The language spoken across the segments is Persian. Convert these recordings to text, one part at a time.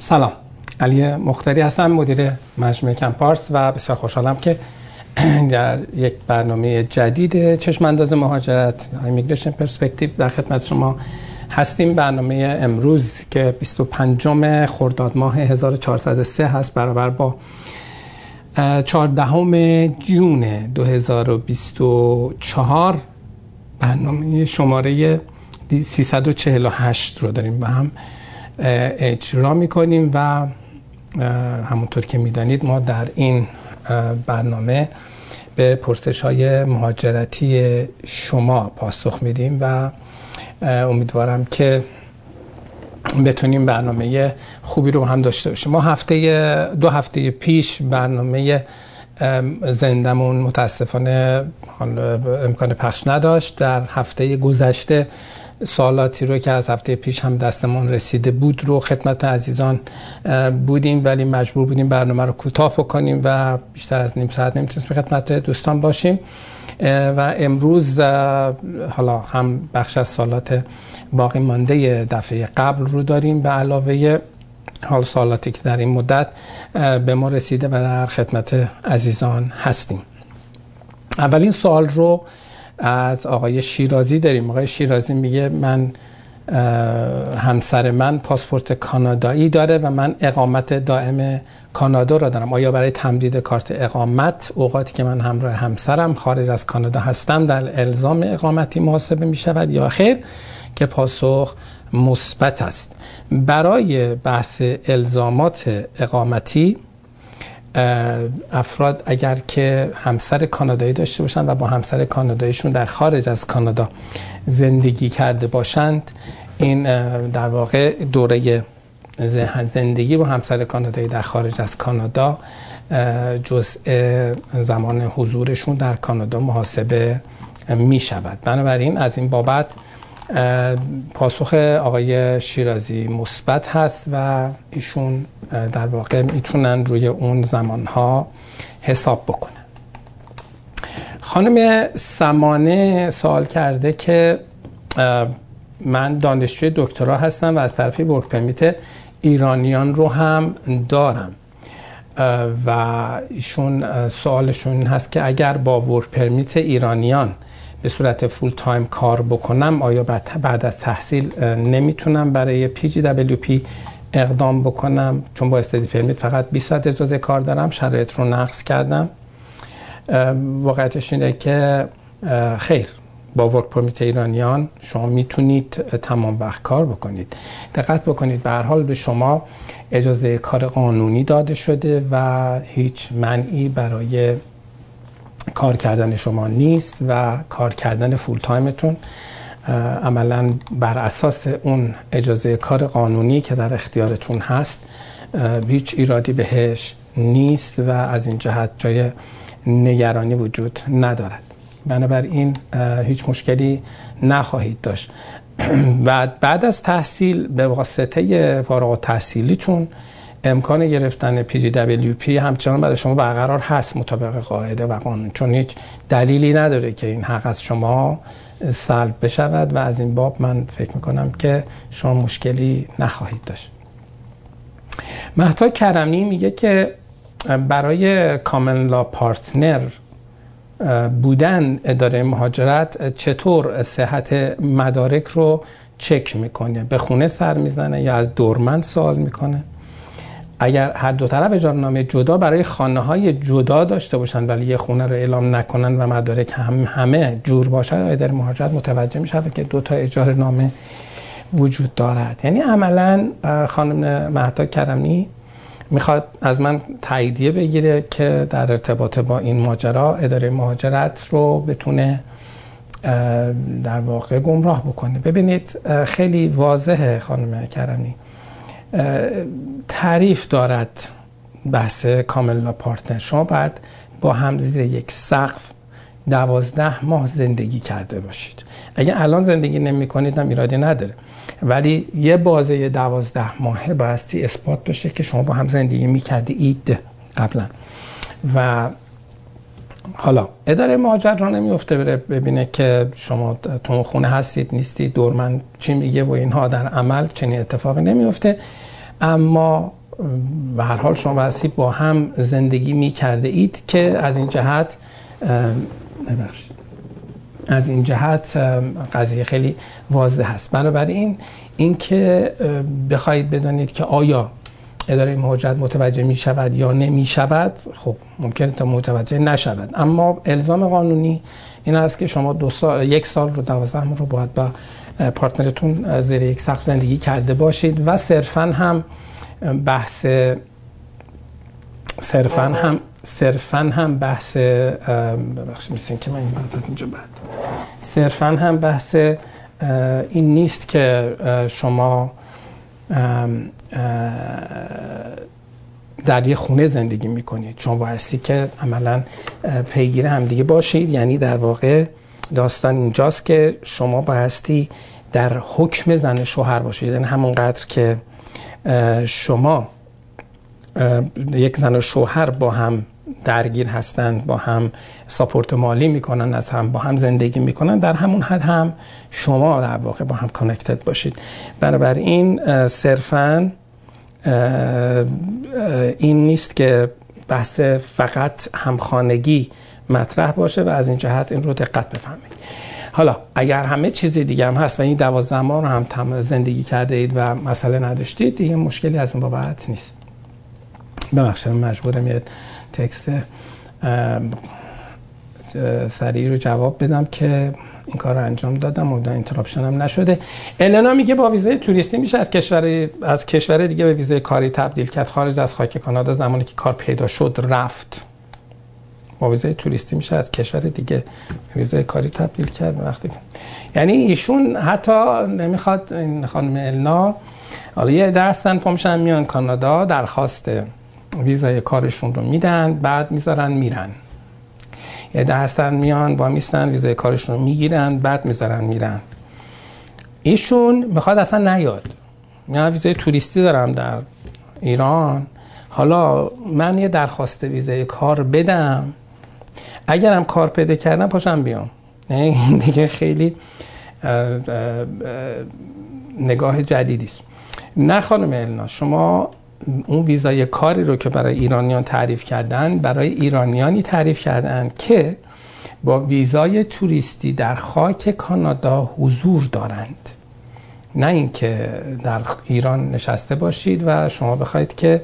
سلام، علی مختاری هستم، مدیر مجموعه کمپارس و بسیار خوشحالم که در یک برنامه جدید چشم انداز مهاجرت یا ایمیگریشن پرسپکتیو در خدمت شما هستیم. برنامه امروز که 25 خرداد ماه 1403 هست برابر با 14 جون 2024 برنامه شماره 348 رو داریم با هم اجرا میکنیم و همونطور که میدانید ما در این برنامه به پرسش های مهاجرتی شما پاسخ میدیم و امیدوارم که بتونیم برنامه خوبی رو هم داشته باشیم. ما دو هفته پیش برنامه زندمون متاسفانه امکان پخش نداشت. در هفته گذشته سوالاتی رو که از هفته پیش هم دستمون رسیده بود رو خدمت عزیزان بودیم، ولی مجبور بودیم برنامه رو کوتاه کنیم و بیشتر از نیم ساعت نمیتونستیم خدمت دوستان باشیم و امروز حالا هم بخش از سوالات باقی مانده دفعه قبل رو داریم به علاوه حال سوالاتی که در این مدت به ما رسیده و در خدمت عزیزان هستیم. اولین سوال رو از آقای شیرازی داریم. آقای شیرازی میگه همسر من پاسپورت کانادایی داره و من اقامت دائم کانادا را دارم. آیا برای تمدید کارت اقامت اوقاتی که من همراه همسرم خارج از کانادا هستم در الزام اقامتی محاسبه می شود یا خیر؟ که پاسخ مثبت است. برای بحث الزامات اقامتی افراد اگر که همسر کانادایی داشته باشند و با همسر کاناداییشون در خارج از کانادا زندگی کرده باشند، این در واقع دوره زندگی با همسر کانادایی در خارج از کانادا جزء زمان حضورشون در کانادا محاسبه می شود. بنابراین از این بابت پاسخ آقای شیرازی مثبت هست و ایشون در واقع میتونن روی اون زمانها حساب بکنن. خانم سمانه سوال کرده که من دانشجوی دکترا هستم و از طرفی ورک پرمیت ایرانیان رو هم دارم و ایشون سوالشون هست که اگر با ورک پرمیت ایرانیان به صورت فول تایم کار بکنم آیا بعد از تحصیل نمیتونم برای PGWP اقدام بکنم؟ چون با استدی پرمیت فقط 20 ساعت اجازه کار دارم، شرایط رو نقض کردم. واقعیتش اینه که خیر، با ورک پرمیت ایرانیان شما میتونید تمام وقت کار بکنید. دقت بکنید به هر حال به شما اجازه کار قانونی داده شده و هیچ منعی برای کار کردن شما نیست و کار کردن فول تایمتون عملاً بر اساس اون اجازه کار قانونی که در اختیارتون هست هیچ ایرادی بهش نیست و از این جهت جای نگرانی وجود ندارد. بنابراین هیچ مشکلی نخواهید داشت. و بعد از تحصیل به واسطه فارغ التحصیلیتون امکان گرفتن PGWP همچنان برای شما برقرار هست مطابق قاعده و قانون، چون هیچ دلیلی نداره که این حق از شما سلب بشود و از این باب من فکر میکنم که شما مشکلی نخواهید داشت. مهتا کرمی میگه که برای کامن لا پارتنر بودن اداره مهاجرت چطور صحت مدارک رو چک میکنه؟ به خونه سر میزنه یا از دورمند سوال میکنه؟ اگر هر دو طرف اجاره‌نامه جدا برای خانه‌های جدا داشته باشند ولی یه خونه رو اعلام نکنن و مدارک همه جور باشه، اداره مهاجرت متوجه میشه که دو تا اجاره‌نامه وجود دارد. یعنی عملاً خانم مهتا کرمی میخواد از من تاییدیه بگیره که در ارتباط با این ماجرا اداره مهاجرت رو بتونه در واقع گمراه بکنه. ببینید خیلی واضحه خانم کرمی، تعریف دارد بحث کامن لا پارتنر. شما باید با هم زیر یک سقف 12 ماه زندگی کرده باشید. اگه الان زندگی نمی کنید هم ایرادی نداره، ولی یه بازه 12 ماهه بایستی اثبات بشه که شما با هم زندگی میکردی اید قبلا. و حالا اداره مهاجرت را نمیفته بره ببینه که شما تو خونه هستید نیستید، دورمند چی میگه و اینها، در عمل چنین اتفاقی نمیفته. اما به هر حال شما بایستی با هم زندگی می کرده اید که از این جهت قضیه خیلی واضح هست. بنابراین این که بخواید بدانید که آیا اداره مهاجرت متوجه می شود یا نمی شود، خب ممکنه تا متوجه نشود، اما الزام قانونی این است که شما 1 سال رو 12 ماه رو باید با پارتنرتون زیر یک سقف زندگی کرده باشید و صرفاً هم بحث ببخشید مثل که من این بحث اینجا صرفاً هم بحث این نیست که شما در یه خونه زندگی میکنید. شما بایستی که عملاً پیگیر همدیگه باشید. یعنی در واقع داستان اینجاست که شما بایستی در حکم زن شوهر باشید. یعنی همونقدر که شما یک زن و شوهر با هم درگیر هستند، با هم ساپورت مالی میکنن، از هم با هم زندگی میکنن، در همون حد هم شما در واقع با هم کانکتد باشید. بنابراین صرفاً این نیست که بحث فقط همخانگی مطرح باشه و از این جهت این رو دقت بفهمید. حالا اگر همه چیز دیگه هم هست و این 12 ماه رو هم زندگی کرده اید و مسئله نداشتید، دیگه مشکلی از اون بابت نیست. ببخشید مجبورم یه تکست سریع رو جواب بدم که این کار رو انجام دادم و اینتراپشن هم نشده. النا میگه با ویزای توریستی میشه از کشور دیگه به ویزای کاری تبدیل کرد. خارج از خاک کانادا زمانی که کار پیدا شد رفت. با ویزای توریستی میشه از کشور دیگه به ویزای کاری تبدیل کرد وقتی. یعنی ایشون حتی نمیخواد، این خانم النا، حالا یه عده هستن پا میشن میان کانادا، درخواست ویزای کارشون رو میدن، بعد میذارن میرن. یه عده هستن میان و میستن ویزای کارشون رو میگیرن، بعد میذارن میرن. ایشون میخواد اصلا نیاد. من ویزای توریستی دارم در ایران، حالا من یه درخواست ویزای کار بدم، اگرم کار پیدا کردم پاشم بیام. این دیگه خیلی نگاه جدیدی است. نه خانم النا، شما اون ویزای کاری رو که برای ایرانیان تعریف کردن، برای ایرانیانی تعریف کردن که با ویزای توریستی در خاک کانادا حضور دارند، نه اینکه در ایران نشسته باشید و شما بخواید که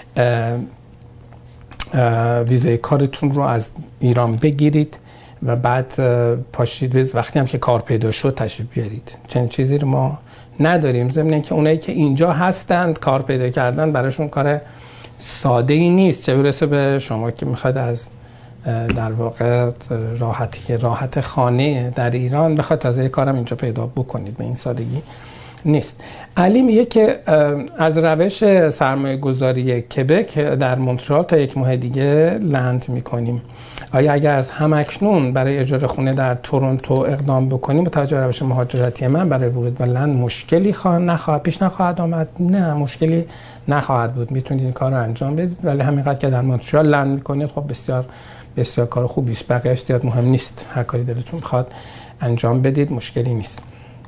ویزای کارتون رو از ایران بگیرید و بعد پاشید وقتی هم که کار پیدا شد تشریف بیارید. چنین چیزی رو ما نداریم. ضمن اینکه اونایی که اینجا هستند کار پیدا کردن براشون کار ساده ای نیست، چه برسه به شما که میخواد از در واقع راحت خانه در ایران بخواد تازه کارم اینجا پیدا بکنید. به این سادگی نیست. علی میگه که از روش سرمایه گذاری کبک در مونترال تا 1 ماه دیگه لند میکنیم. آیا اگر از همکنون برای اجاره خونه در تورنتو اقدام بکنیم متوجه روش مهاجرتی من برای ورود به لند مشکلی پیش نخواهد آمد؟ نه، مشکلی نخواهد بود. میتونید این کار رو انجام بدید، ولی همینقدر که در مونترال لند میکنید خب بسیار بسیار کار خوبی است. بقیه‌اش زیاد مهم نیست. هر کاری دلتون میخواد انجام بدید، مشکلی نیست.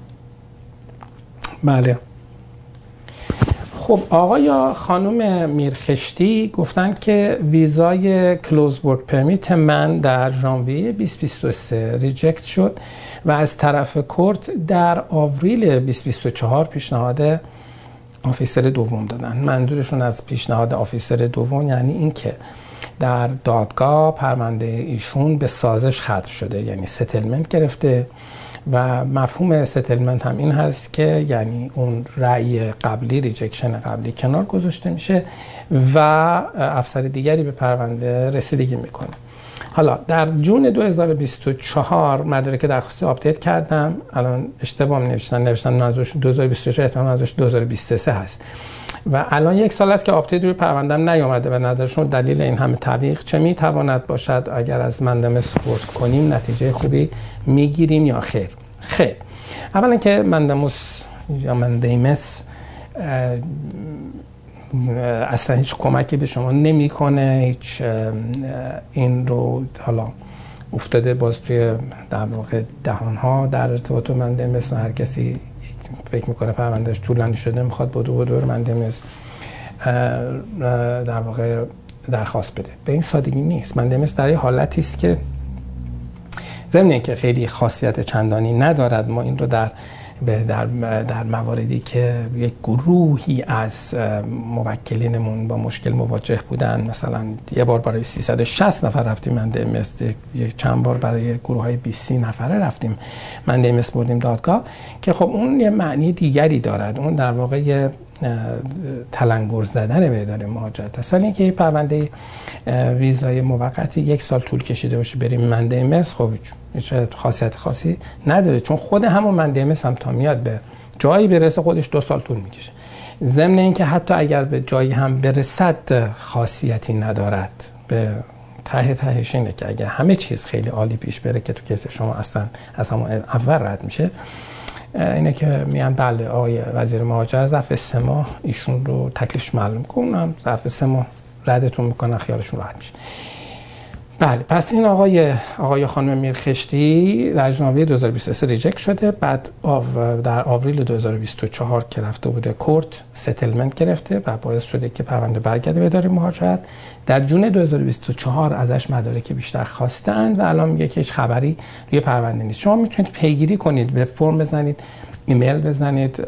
بله. خب آقا یا خانم میرخشتی گفتن که ویزای کلوز ورک پرمیت من در ژانویه 2023 ریجکت شد و از طرف کورت در آوریل 2024 پیشنهاد آفیسر دوم دادن. منظورشون از پیشنهاد آفیسر دوم یعنی این که در دادگاه پرونده ایشون به سازش ختم شده، یعنی ستلمنت گرفته و مفهوم ستلمنت هم این هست که یعنی اون رأی قبلی، ریجکشن قبلی کنار گذاشته میشه و افسر دیگری به پرونده رسیدگی میکنه. حالا در جون 2024 مدارک درخواستی آپدیت کردم. الان اشتباه نوشتن 2024 احتمال منظورش 2023 هست و الان 1 سال است که آپدیت روی پروندم نیامده و نظرشون دلیل این همه تعویق چه میتواند باشد؟ اگر از مندمس پرس کنیم نتیجه خوبی میگیریم یا خیر؟ خیر. اولا که مندمس یا مندیمس اصلا هیچ کمکی به شما نمیکنه، هیچ این رو حالا افتاده باز توی در واقع دهانها در ارتباط با مندمس. هر کسی فکر میکنه پروندهش طولانی شده میخواد بدو مندمس در واقع درخواست بده. به این سادگی نیست. مندمس در یه حالتی است که ضمن اینکه خیلی خاصیت چندانی ندارد، ما این رو در مواردی که یک گروهی از موکلینمون با مشکل مواجه بودن، مثلا یه بار برای 360 نفر رفتیم مندمس، چند بار برای گروه های 20 نفره رفتیم مندمس بردیم دادگاه، که خب اون یه معنی دیگری دارد. اون در واقع تلنگر زدن به اداره مهاجرت است. ولی اینکه پرونده ویزای موقتی 1 سال طول کشیده باشه بریم مندمس، خب هیچ خاصیت خاصی نداره، چون خود همون مندمس هم تا میاد به جایی برسه خودش 2 سال طول میکشه. ضمن اینکه حتی اگر به جایی هم برسد خاصیتی ندارد. به تهش اینه که اگر همه چیز خیلی عالی پیش بره که تو کیس شما اصلا از همون اول رد میشه، اینه که میان بله آقای وزیر مهاجرت ظرف 3 ماه ایشون رو تکلیفش معلوم کنم، ظرف 3 ماه ردتون میکنن، خیالشون راحت میشه. بله، پس این آقای خانم میرخشتی در ژانویه 2023 ریجکت شده. بعد در آوریل 2024 که رفته بوده کورت ستلمنت گرفته و باعث شده که پرونده برگرده به اداره مهاجرت. در جون 2024 ازش مدارک بیشتر خواستند و الان میگه که هیچ خبری روی پرونده نیست. شما میتونید پیگیری کنید، به فرم بزنید، ایمیل بزنید،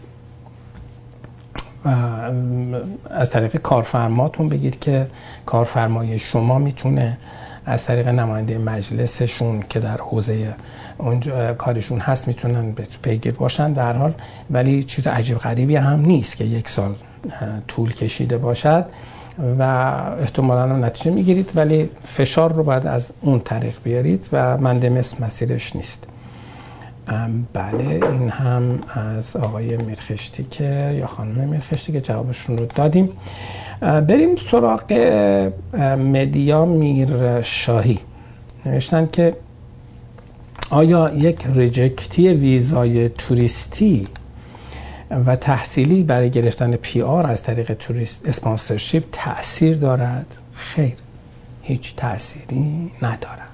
از طریق کارفرماتون بگید که کارفرمای شما میتونه از طریق نماینده مجلسشون که در حوزه اونجا کارشون هست میتونن پیگیر باشن در حال. ولی چیز عجیب غریبی هم نیست که 1 سال طول کشیده باشد و احتمالاً هم نتیجه میگیرید، ولی فشار رو باید از اون طریق بیارید و مندمس مسیرش نیست. بله، این هم از آقای میرخشتی که یا خانم میرخشتی که جوابشون رو دادیم. بریم سراغ مدیا میرشاهی. نوشتن که آیا یک ریجکتی ویزای توریستی و تحصیلی برای گرفتن PR از طریق توریست اسپانسرشیپ تأثیر دارد؟ خیر، هیچ تأثیری ندارد.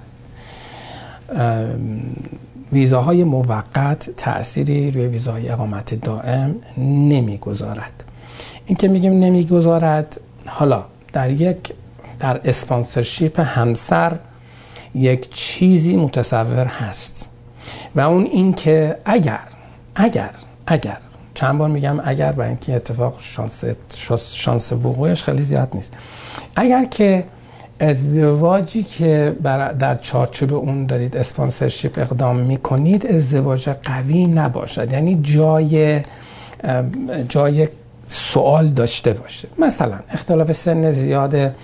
ویزاهای موقت تأثیری روی ویزاهای اقامت دائم نمیگذارد. این که میگیم نمیگذارد، حالا در اسپانسرشیپ همسر یک چیزی متصور هست و اون این که اگر چند بار میگم اگر، برای اینکه اتفاق شانس وقوعش خیلی زیاد نیست، اگر که ازدواجی که در چارچوب اون دارید اسپانسرشیپ اقدام میکنید ازدواج قوی نباشد، یعنی جای سوال داشته باشه. مثلا اختلاف سن زیاد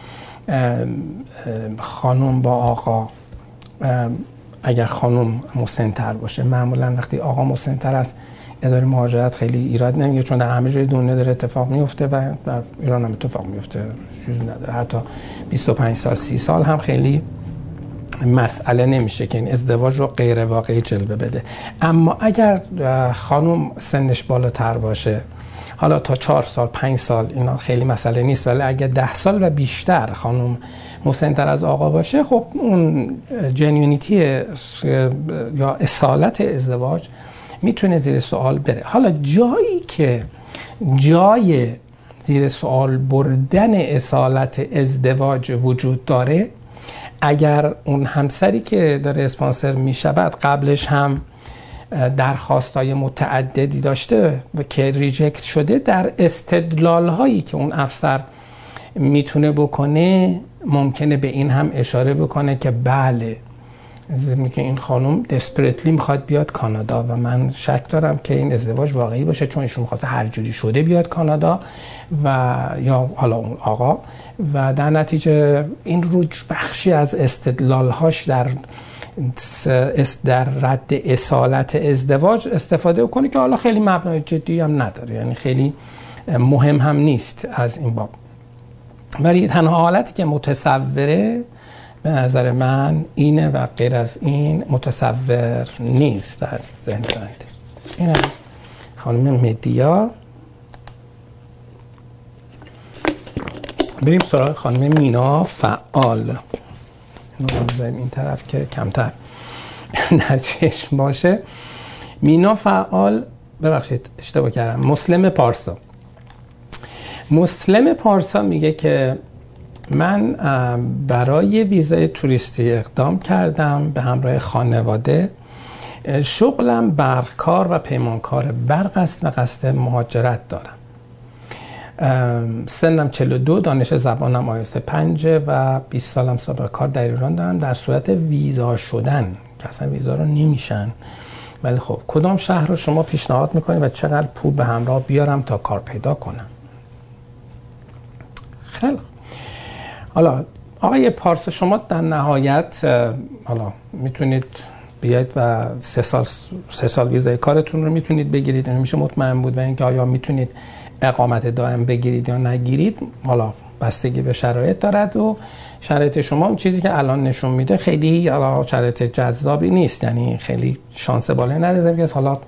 خانم با آقا، اگر خانم مسن‌تر باشه، معمولا وقتی آقا مسن‌تر است اداره مهاجرت خیلی ایراد نمیگه، چون در همه جای دنیا داره اتفاق میفته و در ایران هم اتفاق میفته، چیزی نداره. حتی 25 سال 30 سال هم خیلی مسئله نمیشه که این ازدواج رو غیر واقعی جلوه بده. اما اگر خانم سنش بالاتر باشه، حالا تا 4 سال 5 سال اینا خیلی مسئله نیست، ولی اگر 10 سال و بیشتر خانم مسن‌تر از آقا باشه، خب اون جنیونیتی یا اصالت ازدواج میتونه زیر سوال بره. حالا جایی که جای زیر سوال بردن اصالت ازدواج وجود داره، اگر اون همسری که داره اسپانسر میشود قبلش هم درخواستای متعددی داشته و که ریجکت شده، در استدلال هایی که اون افسر میتونه بکنه ممکنه به این هم اشاره بکنه که بله، که این خانم دسپریتلی میخواد بیاد کانادا و من شک دارم که این ازدواج واقعی باشه، چون ایشون میخواسته هر جوری شده بیاد کانادا و یا حالا اون آقا، و در نتیجه این رو بخشی از استدلالهاش در رد اصالت ازدواج استفاده کنه که حالا خیلی مبنای جدی هم نداره، یعنی خیلی مهم هم نیست از این باب. ولی تنها حالتی که متصوره به نظر من اینه و غیر از این متصور نیست در ذهن من. این از خانم مدیا. بریم سراغ خانم مینا فعال. اینو بذاریم این طرف که کمتر در چشم باشه. مینا فعال، ببخشید اشتباه کردم، مسلم پارسا. مسلم پارسا میگه که من برای ویزای توریستی اقدام کردم به همراه خانواده. شغلم برقکار و پیمانکار برق است و قصد مهاجرت دارم. سنم 42، دانش زبانم آیلتس 5 و 20 سالم سابقه کار در ایران دارم. در صورت ویزا شدن که اصلا ویزا رو نمیشن، ولی خب کدام شهر رو شما پیشنهاد میکنید و چقدر پول به همراه بیارم تا کار پیدا کنم؟ خیلی خوب. حالا آقای پارسا، شما در نهایت حالا میتونید بیاید و 3 سال ویزای کارتون رو میتونید بگیرید، یعنی میشه مطمئن بود و اینکه آیا میتونید اقامت دائم بگیرید یا نگیرید. حالا بستگی به شرایط دارد و شرایط شما اون چیزی که الان نشون میده خیلی شرایط جذابی نیست، یعنی خیلی شانس بالایی نداره که حالا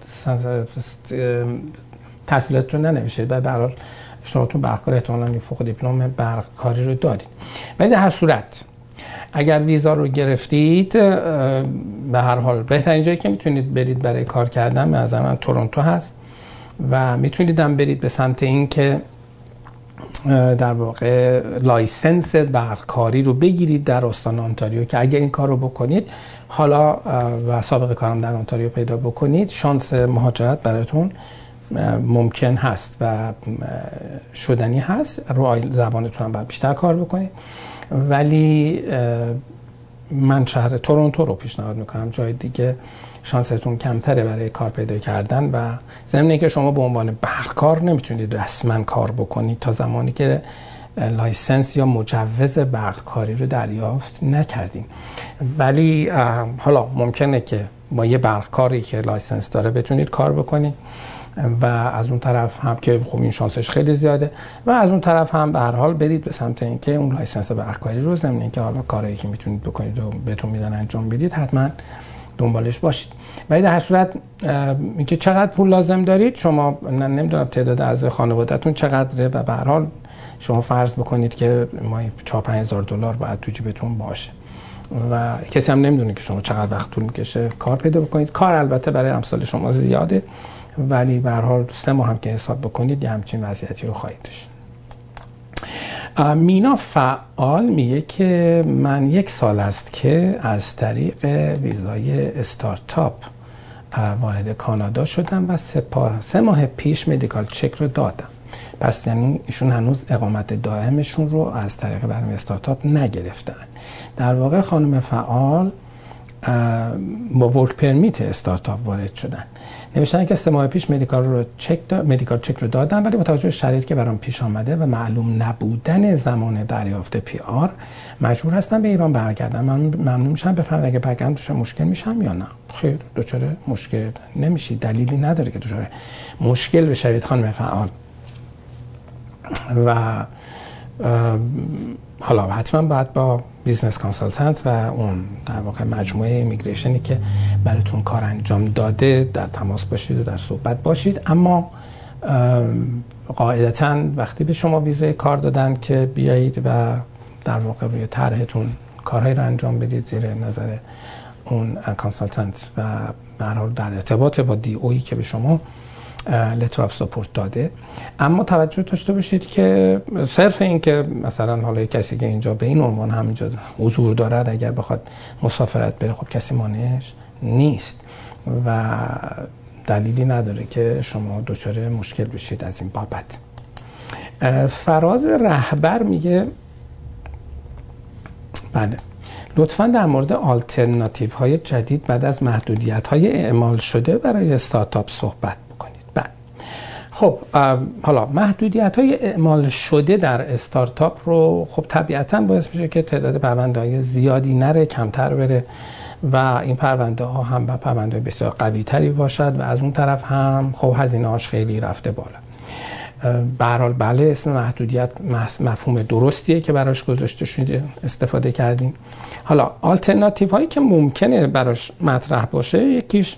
تحصیلاتتون ننوشید و به هر حال شما تو برقکار احتمالاً فوق دیپلم برقکاری رو دارید. ولی در هر صورت اگر ویزا رو گرفتید، به هر حال بهترین جایی که میتونید برید برای کار کردن به نظر من تورنتو هست و میتونید هم برید به سمت این که در واقع لایسنس برقکاری رو بگیرید در استان آنتاریو که اگر این کار رو بکنید حالا و سابقه کارم در آنتاریو پیدا بکنید، شانس مهاجرت براتون ممکن هست و شدنی هست. رو زبانتون هم باید بیشتر کار بکنید، ولی من شهر تورنتو رو پیشنهاد میکنم. جای دیگه شانستون کمتره برای کار پیدا کردن و ضمن اینکه شما به عنوان برقکار نمیتونید رسما کار بکنید تا زمانی که لایسنس یا مجوز برقکاری رو دریافت نکردین. ولی حالا ممکنه که با یه برقکاری که لایسنس داره بتونید کار بکنید و از اون طرف هم که خب این شانسش خیلی زیاده و از اون طرف هم به هر حال برید به سمت اینکه اون لایسنس برقکاری رو ضمن اینکه حالا کارهایی که میتونید بکنید و بهتون میدن انجام بدید حتما دنبالش باشید. ولی در هر صورت اینکه چقدر پول لازم دارید، شما نمیدونم تعداد اعضای خانواده‌تون چقدره و به هر حال شما فرض بکنید که ماهی 4-5 هزار دلار باید تو جیبتون باشه و کسی هم نمیدونه که شما چقدر وقت طول میکشه کار پیدا بکنید. کار البته برای امثال شما زیاده، ولی به هر حال 3 ماه هم که حساب بکنید یه همچین وضعیتی رو خواهید داشت. مینا فعال میگه که من 1 سال است که از طریق ویزای استارتاپ وارد کانادا شدم و 3 ماه پیش مدیکال چک رو دادم. پس یعنی ایشون هنوز اقامت دائمشون رو از طریق برنامه استارتاپ نگرفتن. در واقع خانم فعال با ورک پرمیت استارتاپ وارد شدن. نوشتن که 3 ماه پیش مدیکال چک رو دادم، ولی با توجه به شرایطی که برام پیش آمده و معلوم نبودن زمان دریافت PR مجبور هستم به ایران برگردم. من ممنون میشم بفرمایید اگه برگردم دچار مشکل میشم یا نه؟ خیر، دچار مشکل نمیشی، دلیلی نداره که دچار مشکل بشوید خانم فعال. و حالا حتما باید با بیزنس کانسالتنت و اون در واقع مجموعه ایمیگریشنی که براتون کار انجام داده در تماس باشید و در صحبت باشید. اما قاعدتاً وقتی به شما ویزای کار دادن که بیایید و در واقع روی طرحتون کارهایی رو انجام بدید زیر نظر اون کانسالتنت و به هر حال در ارتباط با DOE که به شما لتر آف ساپورت داده. اما توجه داشته باشید که صرف این که مثلا حالا کسی که اینجا به این عنوان همینجا حضور دارد اگر بخواد مسافرت بره، خب کسی مانعش نیست و دلیلی نداره که شما دچار مشکل بشید از این بابت. فراز رهبر میگه بله، لطفاً در مورد آلترناتیو های جدید بعد از محدودیت های اعمال شده برای استارتاپ صحبت بکنید. بله، خب حالا محدودیت های اعمال شده در استارتاپ رو خب طبیعتاً باعث میشه که تعداد پرونده های زیادی نره، کمتر بره و این پرونده ها هم با پرونده بسیار قوی تری باشد و از اون طرف هم خب هزینه هاش خیلی رفته بالا. به هر حال بله، اسم محدودیت مفهوم درستیه که براش گذاشته شده، استفاده کردیم. حالا آلترناتیو هایی که ممکنه براش مطرح باشه، یکیش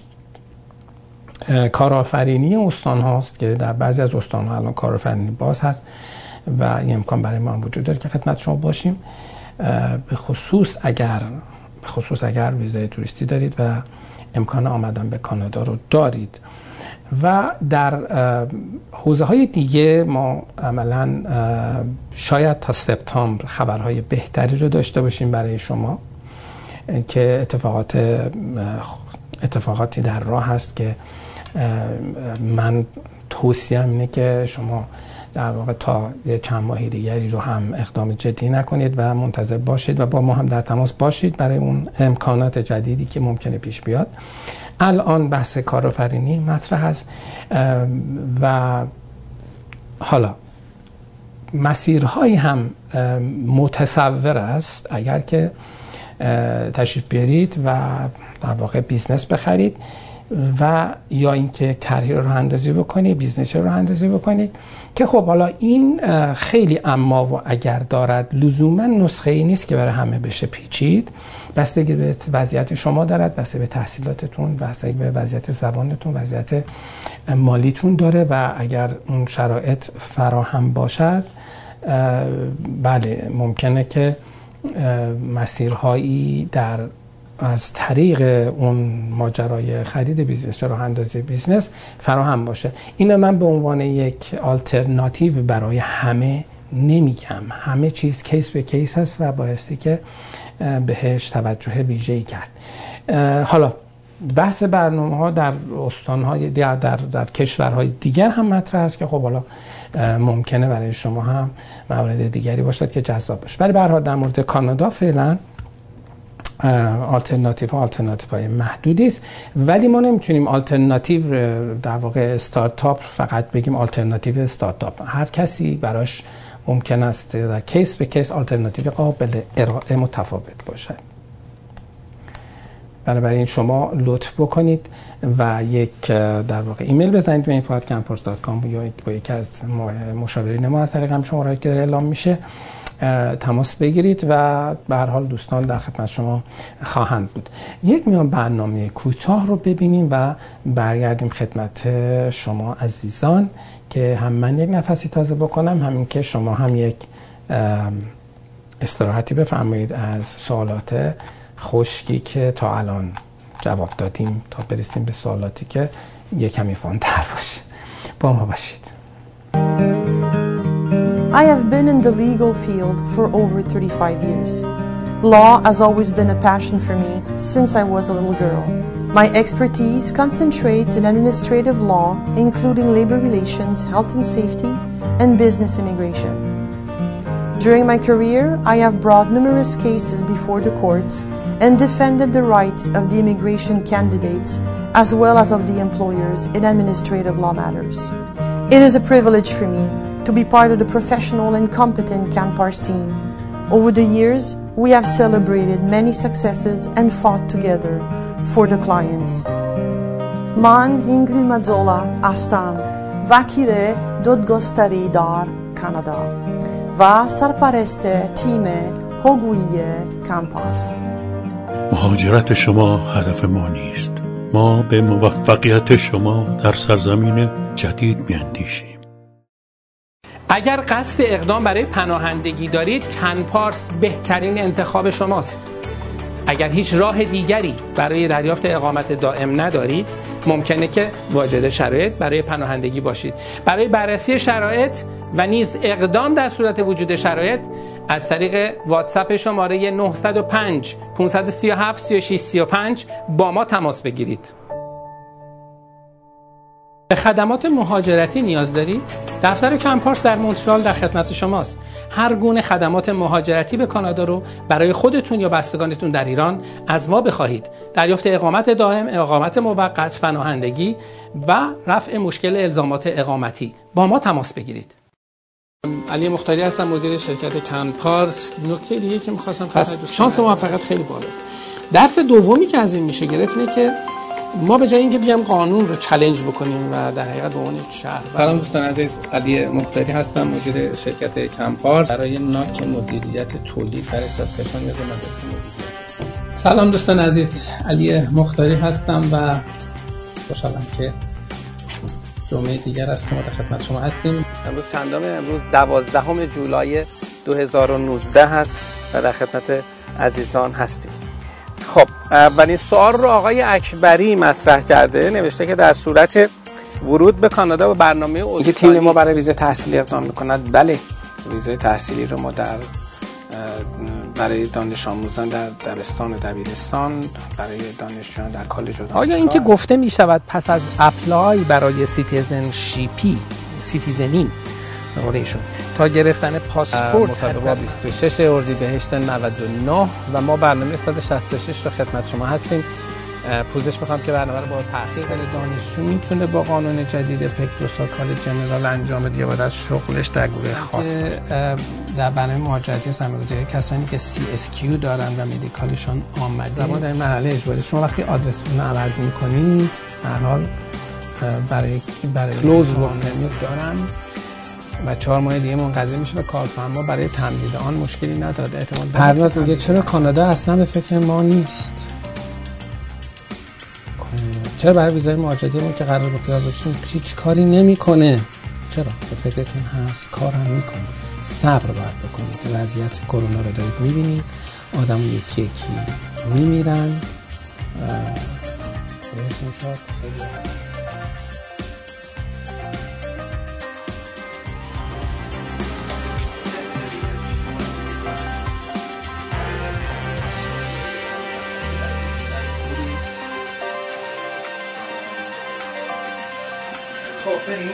کارآفرینی استان هاست که در بعضی از استان ها الان کارآفرینی باز هست و این امکان برای ما هم وجود داره که خدمت شما باشیم، به خصوص اگر ویزای توریستی دارید و امکان آمدن به کانادا رو دارید. و در حوزه های دیگه ما عملاً شاید تا سپتامبر خبرهای بهتری رو داشته باشیم برای شما که اتفاقاتی در راه هست که من توصیه‌ام اینه که شما در واقع تا چند ماه دیگری رو هم اقدام جدی نکنید و منتظر باشید و با ما هم در تماس باشید برای اون امکانات جدیدی که ممکنه پیش بیاد. الان بحث کارآفرینی مطرح است و حالا مسیرهایی هم متصور است اگر که تشریف بیارید و در واقع بیزنس بخرید و یا اینکه کریر رو اندازی بکنید، بیزنس رو اندازی بکنید که خب حالا این خیلی اما و اگر دارد لزوما نسخه ای نیست که برای همه بشه پیچید. بستگی به وضعیت شما دارد، بستگی به تحصیلاتتون، بستگی به وضعیت زبانتون، وضعیت مالیتون داره و اگر اون شرایط فراهم باشد بله ممکنه که مسیرهایی از طریق اون ماجرای خرید بیزنس راه اندازی بیزنس فراهم باشه. اینو من به عنوان یک آلترناتیو برای همه نمیگم، همه چیز کیس به کیس هست و بایستی که بهش توجه ویژه‌ای کرد. حالا بحث برنامه‌ها در استان‌های در کشورهای دیگر هم مطرح است که خب حالا ممکنه برای شما هم موارد دیگری باشد که جذاب باشه. ولی به هر حال در مورد کانادا فعلا آلترناتیوهای محدودی است، ولی ما نمیتونیم آلترناتیو در واقع استارتاپ فقط بگیم آلترناتیو استارتاپ. هر کسی براش ممکن است در کیس به کیس آلترناتیو قابل ارائه متفاوت باشد. بنابراین شما لطف بکنید و یک در واقع ایمیل بزنید به info@campers.com یا با یکی از مشاورین ما از طریق هم شماره‌ای که اعلام میشه تماس بگیرید و به هر حال دوستان در خدمت شما خواهند بود. یک میان برنامه کوتاه رو ببینیم و برگردیم خدمت شما عزیزان که هم من یک نفسی تازه بکنم، همین که شما هم یک استراحتی بفرمایید از سوالات خشکی که تا الان جواب دادیم تا برسیم به سوالاتی که یک کمی فان‌تر باشه. با ما باشید. I have been in the legal field for over 35 years. Law has always been a passion for me since I was a little girl. My expertise concentrates in administrative law, including labor relations, health and safety, and business immigration. During my career, I have brought numerous cases before the courts and defended the rights of the immigration candidates as well as of the employers in administrative law matters. It is a privilege for me to be part of the professional and competent CanPars team. Over the years, we have celebrated many successes and fought together for the clients. Man Ingrid Mazzola هستم وکیل دادگستری در کانادا و سرپرست تیم حقوقی CanPars. مهاجرت شما هدف ما نیست. ما به موفقیت شما در سرزمین جدید می‌اندیشیم. اگر قصد اقدام برای پناهندگی دارید، کنپارس بهترین انتخاب شماست. اگر هیچ راه دیگری برای دریافت اقامت دائم ندارید، ممکنه که واجد شرایط برای پناهندگی باشید. برای بررسی شرایط و نیز اقدام در صورت وجود شرایط از طریق واتساپ شماره 905 537 3635 با ما تماس بگیرید. به خدمات مهاجرتی نیاز دارید؟ دفتر کنپارس در مونترال در خدمت شماست. هر گونه خدمات مهاجرتی به کانادا رو برای خودتون یا بستگانتون در ایران از ما بخواهید. دریافت اقامت دائم، اقامت موقت، پناهندگی و رفع مشکل الزامات اقامتی با ما تماس بگیرید. علی مختاری هستم، مدیر شرکت کنپارس. نکته دیگه که می‌خواستم شانس موفقیت خیلی بالاست. درس دومی که از این میشه گرفت اینه که ما به جای اینکه بیام قانون رو چالش بکنیم و در حقیقت به عنوان یک شهر. سلام دوستان عزیز، علی مختاری هستم، مدیر شرکت کنپارس. برای ناک مدیریت تولید در ساسکاچوان می‌ذارم. سلام دوستان عزیز، علی مختاری هستم و خوشحالم که جمعه دیگر از ما در خدمت شما هستیم. امروز چندم؟ امروز 12 جولای 2019 هست و در خدمت عزیزان هستیم. خب اولین سوال رو آقای اکبری مطرح کرده، نوشته که در صورت ورود به کانادا و برنامه اینکه تیم ما برای ویزای تحصیلی اقدام می‌کند، بله ویزای تحصیلی رو ما برای دانش آموزان در دبستان و دبیرستان، برای دانشجویان در کالج و دانشگاه. آیا اینکه گفته می شود پس از اپلای برای سیتیزنی تا گرفتن پاسپورت مطابق با 26 اردیبهشت 99 و ما برنامه 166 رو خدمت شما هستیم. پوزش میخوام که برنامه رو با تأخیر ولی دانشجو میتونه با قانون جدید پک 2 سال کالج جنرال انجام بده یا بعد از شغلش در گروه خاص در برنامه مهاجرتی سرمایه‌گذاری کسانی که CSQ دارن و مدیکالشان آمده زمان در این مرحله اجباری شما وقتی آدرستون رو عوض میکنید هر حال برای کلوز ورک پرمیت دارن و 4 ماه دیگه منقضی میشه و کارفرما برای تمدید آن مشکلی نداره. احتمال پرواز میگه چرا کانادا اصلا به فکر ما نیست؟ چرا برای ویزای مهاجرتی ما که قرار بخیار باشیم هیچ کاری نمیکنه؟ چرا؟ به فکرتون هست، کار هم میکنه. صبر باید بکنید. وضعیت کرونا رو دارید میبینید، آدم یکی یکی میمیرن. بهتون شاد خیلی بریم.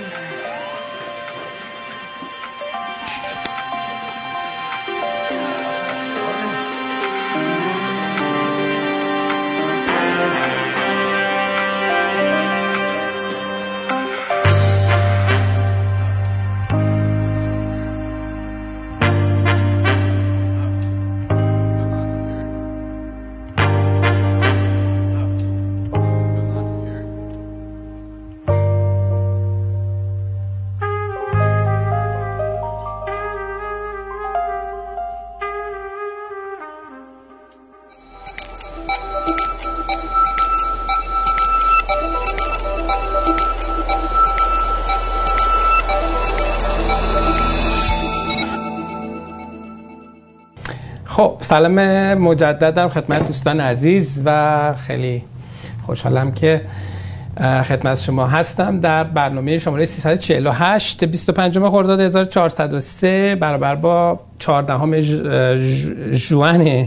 خب سلام مجددم خدمت دوستان عزیز و خیلی خوشحالم که خدمت شما هستم در برنامه شماره 348 25 خرداد 1403 برابر با 14 ژوئن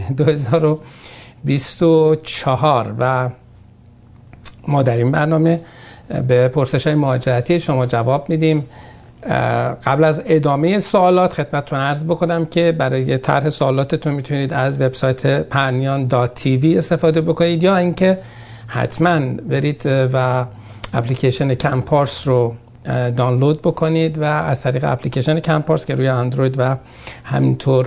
2024 و ما در این برنامه به پرسش‌های مهاجرتی شما جواب میدیم. قبل از ادامه سوالات خدمتتون عرض بکنم که برای طرح سوالاتتون میتونید از وبسایت pernian.tv استفاده بکنید یا اینکه حتما برید و اپلیکیشن کمپارس رو دانلود بکنید و از طریق اپلیکیشن کمپارس که روی اندروید و همینطور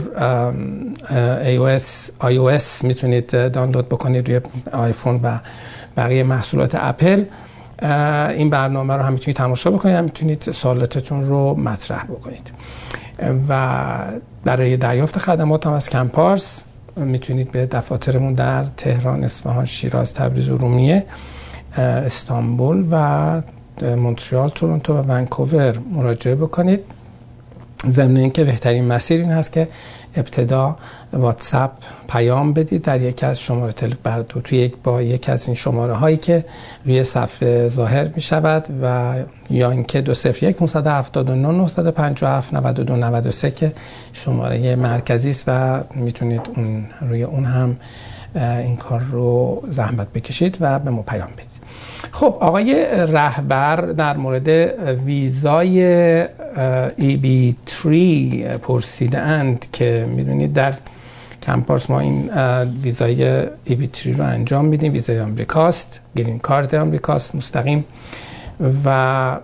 iOS میتونید دانلود بکنید روی آیفون و بقیه محصولات اپل. این برنامه رو هم میتونید تماشا بکنید، هم میتونید سوالاتتون رو مطرح بکنید و برای دریافت خدمات هم از کمپارس میتونید به دفاترمون در تهران، اصفهان، شیراز، تبریز، ارومیه، استانبول و مونترال، تورنتو و ونکوور مراجعه بکنید. ضمن اینکه بهترین مسیر این هست که ابتدا واتساپ پیام بدید در یکی از شماره تلفن با یکی از این شماره هایی که روی صفحه ظاهر می شود و یا اینکه 201 979 957 92 93 که شماره مرکزی است و میتونید روی اون هم این کار رو زحمت بکشید و به ما پیام بدید. خب آقای رهبر در مورد ویزای EB3 پرسیدند که میدونید در کمپارس ما این ویزای EB3 رو انجام میدیم. ویزای آمریکاست، گرین کارت آمریکاست مستقیم و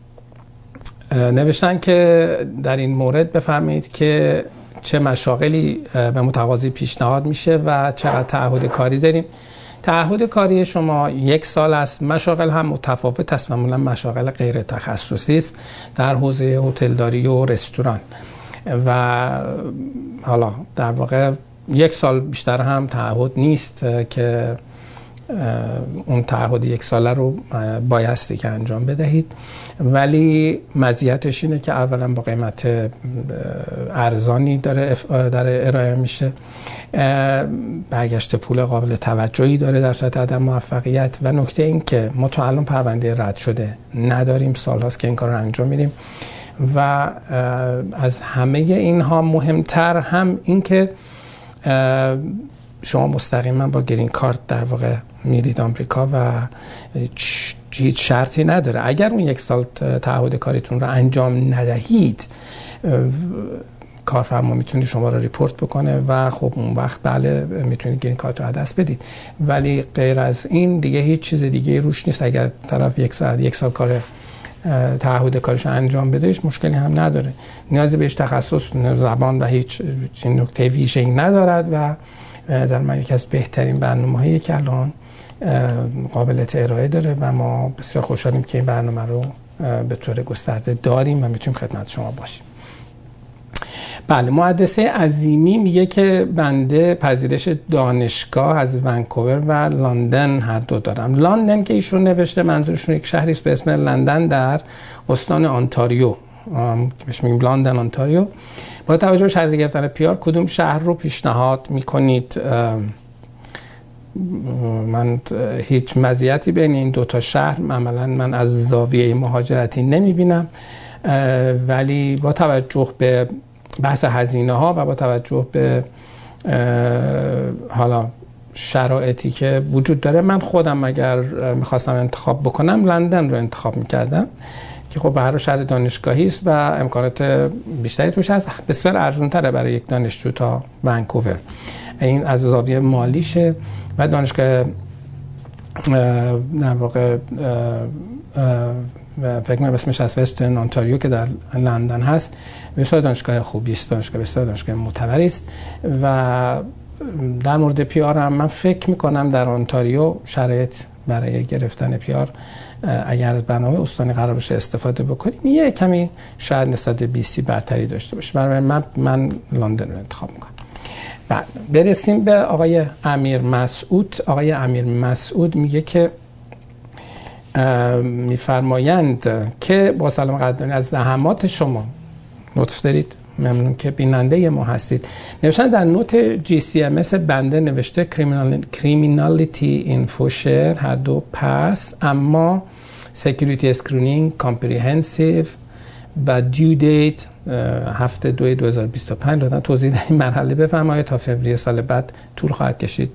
نوشتن که در این مورد بفرمایید که چه مشاغلی به متقاضی پیشنهاد میشه و چقدر تعهد کاری داریم. تعهد کاری شما 1 سال است. مشاغل هم متفاوت است، معمولا مشاغل غیر تخصصی است در حوزه هتلداری و رستوران و حالا در واقع 1 سال بیشتر هم تعهد نیست که اون تعهد 1 ساله رو بایستی که انجام بدهید، ولی مزیتش اینه که اولا با قیمت ارزانی داره ارائه میشه، برگشت پول قابل توجهی داره در صورت عدم موفقیت، و نکته این که ما تا الان پرونده رد شده نداریم، سالهاست که این کار رو انجام میدیم. و از همه اینها مهمتر هم این که شما مستقیما با گرین کارت در واقع میرید آمریکا و هیچ شرطی نداره. اگر اون 1 سال تعهد کاریتون رو انجام ندهید، کارفرما میتونه شما رو ریپورت بکنه و خب اون وقت بله میتونید گرین کارت رو دست بدید، ولی غیر از این دیگه هیچ چیز دیگه روش نیست. اگر طرف 1 سال کار تعهد کارش انجام بده، هیچ مشکلی هم نداره، نیازی بهش تخصص زبان و هیچ نکته ویژه‌ای ندارد و به نظر من یکی از بهترین برنامه‌هایی که الان قابلیت ارائه داره و ما بسیار خوشحالیم که این برنامه رو به طور گسترده داریم و میتونیم خدمت شما باشیم. بله، مهندسه عظیمی میگه که بنده پذیرش دانشگاه از ونکوور و لندن هر دو دارم. لندن که ایشون نوشته منظورشون یک شهری است به اسم لندن در استان آنتاریو، بهش میگیم لندن آنتاریو. با توجه به شرط گرفتن پیار کدوم شهر رو پیشنهاد میکنید؟ من هیچ مزیتی بین این 2 تا شهر عملاً من از زاویه مهاجرتی نمیبینم، ولی با توجه به بحث هزینه ها و با توجه به حالا شرایطی که وجود داره، من خودم اگر میخواستم انتخاب بکنم لندن رو انتخاب میکردم که خب به هر شهر دانشگاهی است و امکانات بیشتری توش هست، بسیار ارزون تره برای یک دانشجو تا ونکوور. این از زاویه مالیشه و دانشگاه در واقع فکر کنم اسمش از وسترن آنتاریو که در لندن هست، بسیار دانشگاه خوبی است، بسیار دانشگاه معتبری است. و در مورد پیار هم من فکر میکنم در آنتاریو شرایط برای گرفتن پیار اگر از برنامه استانی قرار بشه استفاده بکنیم یه کمی شاید نسبت به BC برتری داشته باشه. برای من لندن رو انتخاب میکنم. بعد برسیم به آقای امیر مسعود. آقای امیر مسعود میگه که میفرمایند که با سلام قدردانی از زحمات شما، لطف دارید، ممنون که بیننده ما هستید. نوشتن در نوت GCMS بنده نوشته Criminality Info Share هر دو پس، اما Security Screening Comprehensive و Due Date 7/2/2025 لطفا توضیح در این مرحله بفرمایید. تا فوریه سال بعد طول خواهد کشید.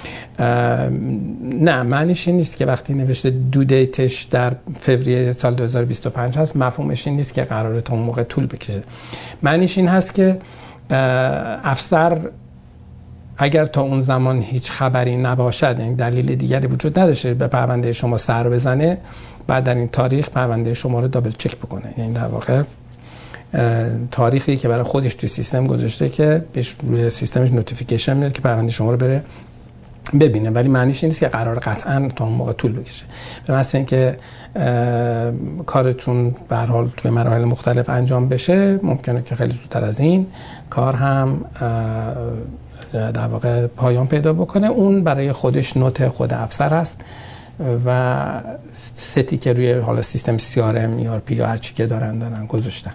نه، معنیش این نیست که وقتی نوشته دو دیتش در فوریه سال 2025 هست مفهومش این نیست که قراره تا اون موقع طول بکشه. معنیش این هست که افسر اگر تا اون زمان هیچ خبری نباشد، یعنی دلیل دیگری وجود نداشته به پرونده شما سر بزنه، بعد در این تاریخ پرونده شما رو دابل چک بکنه. یعنی در واقع تاریخی که برای خودش توی سیستم گذاشته که روی سیستمش نوتیفیکیشن میاد که پرونده شما رو بره ببینه، ولی معنیش نیست که قرار قطعاً تا اون موقع طول بکشه. به مثل اینکه کارتون به هر حال توی مراحل مختلف انجام بشه، ممکنه که خیلی زودتر از این کار هم در واقع پایان پیدا بکنه. اون برای خودش نوت خود افسر است و ستی که روی حالا سیستم CRM ERP یا هر چی که دارن گذاشتن.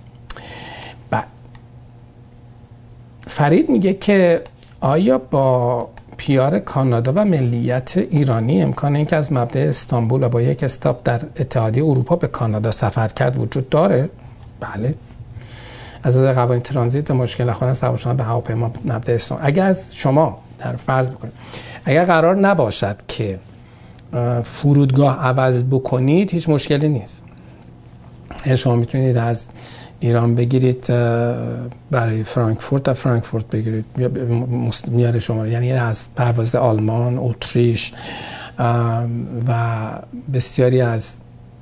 فرید میگه که آیا با پیار کانادا و ملیت ایرانی امکان اینکه از مبدا استانبول و با یک استاپ در اتحادیه اروپا به کانادا سفر کرد وجود داره؟ بله. از نظر قوانین ترانزیت و مشکل نخواهان سوار شدن به هواپیما مبدا استانبول، اگر از شما در فرض بکنید اگر قرار نباشد که فرودگاه عوض بکنید، هیچ مشکلی نیست. شما میتونید از ایران بگیرید برای فرانکفورت و فرانکفورت بگیرید میاره شما، یعنی از پرواز آلمان، اتریش و بسیاری از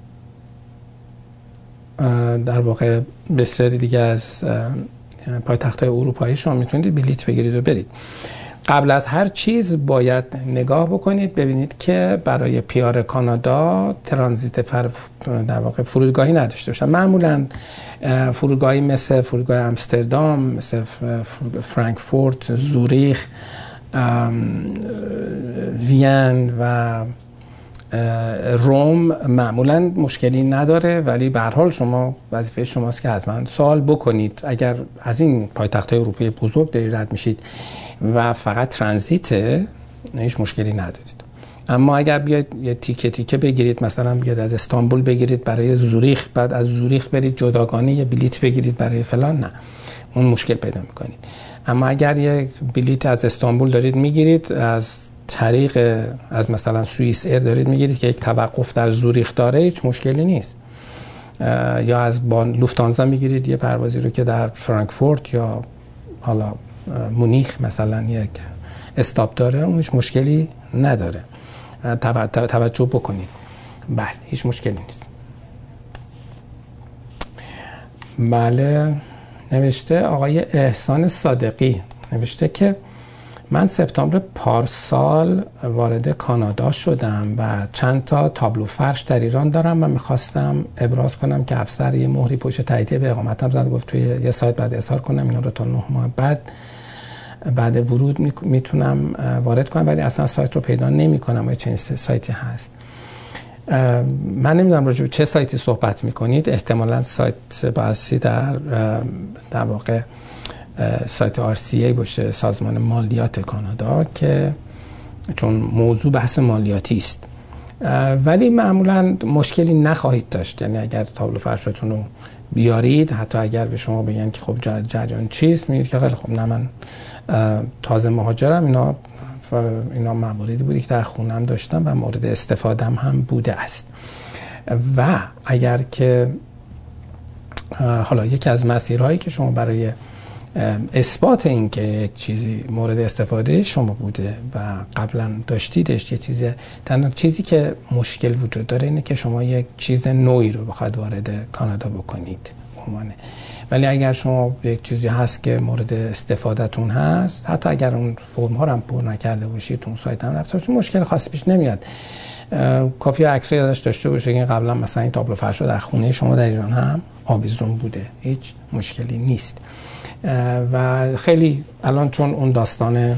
در واقع بسیاری دیگه از پایتخت‌های اروپایی شما میتونید بلیط بگیرید و برید. قبل از هر چیز باید نگاه بکنید ببینید که برای پیار کانادا ترانزیت در واقع فرودگاهی نداشته باشن. معمولا فرودگاهی مثل فرودگاه امستردام، مثل فرانکفورت، زوریخ، وین و روم معمولا مشکلی نداره، ولی به هر حال شما وظیفه شماست که حتما سوال بکنید. اگر از این پایتخت‌های اروپایی بزرگ دارید رد میشید و فقط ترانزیته، هیچ مشکلی ندارید. اما اگر بیاید یه تیکه تیکه بگیرید، مثلا بیاید از استانبول بگیرید برای زوریخ، بعد از زوریخ برید جداگانه یه بلیت بگیرید برای فلان، نه، اون مشکل پیدا میکنید. اما اگر یه بلیت از استانبول دارید میگیرید، از طریق از مثلا سوئیس ایر دارید میگیرید که یک توقف در زوریخ داره، هیچ مشکلی نیست. یا از لوفتانزا میگیرید یه پروازی رو که در فرانکفورت یا حالا مونیخ مثلا یک استاپ داره، اون هیچ مشکلی نداره. توجه بکنید. بله، هیچ مشکلی نیست. بله، نوشته آقای احسان صادقی، نوشته که من سپتامبر پارسال وارد کانادا شدم و چند تا تابلو فرش در ایران دارم و میخواستم ابراز کنم که افسر یه مهری پشت تاییدیه به اقامتم زد، گفت توی یه سایت بعد اظهار کنم اینا رو تا 9 ماه بعد ورود میتونم وارد کنم، ولی اصلا سایت رو پیدا نمی کنم. چه سایتی هست؟ من نمیدونم راجع به چه سایتی صحبت میکنید. احتمالاً سایت بایستی در واقع سایت RCA باشه، سازمان مالیات کانادا، که چون موضوع بحث مالیاتی است. ولی معمولاً مشکلی نخواهید داشت. یعنی اگر تابلو فرشتون رو بیارید، حتی اگر به شما بگن که خب جریان چیست، میگید که خیلی خب نه، من تازه مهاجرم، اینا مواردی بودی که در خونم داشتم و مورد استفادهم هم بوده است. و اگر که حالا یکی از مسیرهایی که شما برای اثبات این که یک چیزی مورد استفاده شما بوده و قبلا داشتیدش، یه تنها چیزی که مشکل وجود داره اینه که شما یک چیز نوعی رو بخواید وارد کانادا بکنید همانه. ولی اگر شما یک چیزی هست که مورد استفادهتون هست، حتی اگر اون فرم ها رو هم پر نکرده باشید، اون سایت هم رفته باشید، مشکل خاصی پیش نمیاد. کافیه عکسای ازش داشته باشه که قبلا مثلا این تابلو فرش در خونه شما در ایران هم آویزون بوده، هیچ مشکلی نیست. و خیلی الان چون اون داستان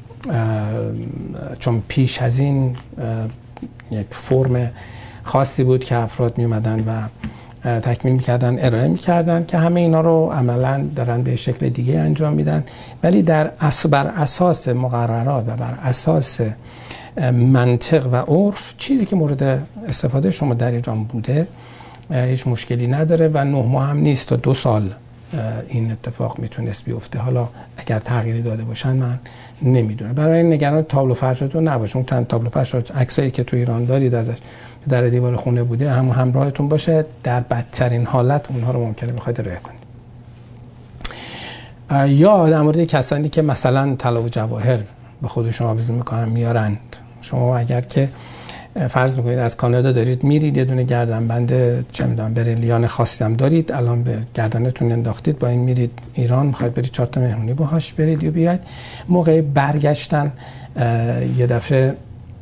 چون پیش از این یک فرم خاصی بود که افراد می اومدن و تکمیل میکردن، ارائه میکردن، که همه اینا رو عملا دارن به شکل دیگه انجام میدن، ولی بر اساس مقررات و بر اساس منطق و عرف، چیزی که مورد استفاده شما در ایران بوده هیچ مشکلی نداره و 9 ماه هم نیست، تا 2 سال این اتفاق میتونست بیفته. حالا اگر تغییری داده باشن من نمیدونم. برای این نگران تابلو فرشتون نباشید. اون چند تابلو فرش عکسایی که تو ایران دارید ازش در دیوار خونه بوده همراهتون باشه. در بدترین حالت اونها رو ممکنه بخواید راه کنید. یا در مورد کسانی که مثلا طلا و جواهر به خودشون آویزون میکنن میارند، شما اگر که فرض میکنید از کانادا دارید میرید، یه دونه گردنبند چه میدونم بریلیان خاصی هم دارید، الان به گردنتون انداختید، با این میرید ایران، میخواید برید 4 تا مهمونی باهاش برید یا بیاید، موقع برگشتن یه دفعه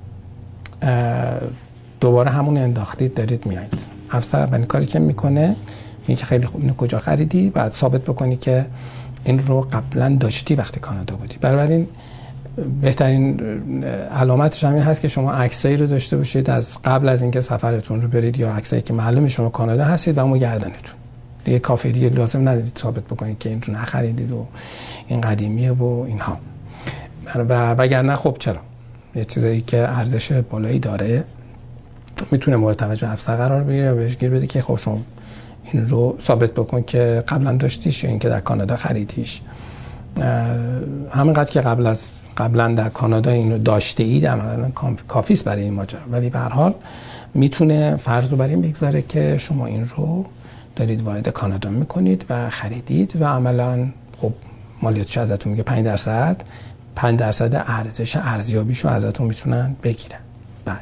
دوباره همون انداختید دارید میایید، افسر اولین کاری که میکنه اینکه خیلی خوب اینو کجا خریدی، بعد ثابت بکنی که این رو قبلا داشتی وقتی کانادا بودی. بنابراین بهترین علامتش همین هست که شما عکسایی رو داشته باشید از قبل از اینکه سفرتون رو برید، یا عکسایی که معلومه شما کانادا هستید و اون گردنتون. دیگه کافی دیگه لازم ندارید ثابت بکنید که این رو نخریدید و این قدیمیه و اینها. و وگرنه خب چرا یه چیزایی که ارزش بالایی داره میتونه مورد توجه افسر قرار بگیره و بهش گیر بده که خب شما این رو ثابت بکن که قبلا داشتیش یا اینکه در کانادا خریدیش. همینقدر که قبلا در کانادا اینو داشته اید عملاً کافی است برای این ماجرا، ولی به هر حال میتونه فرض رو بر این بگذاره که شما این رو دارید وارد کانادا میکنید و خریدید و عملاً خب مالیاتش ازتون میگه 5% ارزش ارزیابیشو ازتون میتونن بگیرن. بعد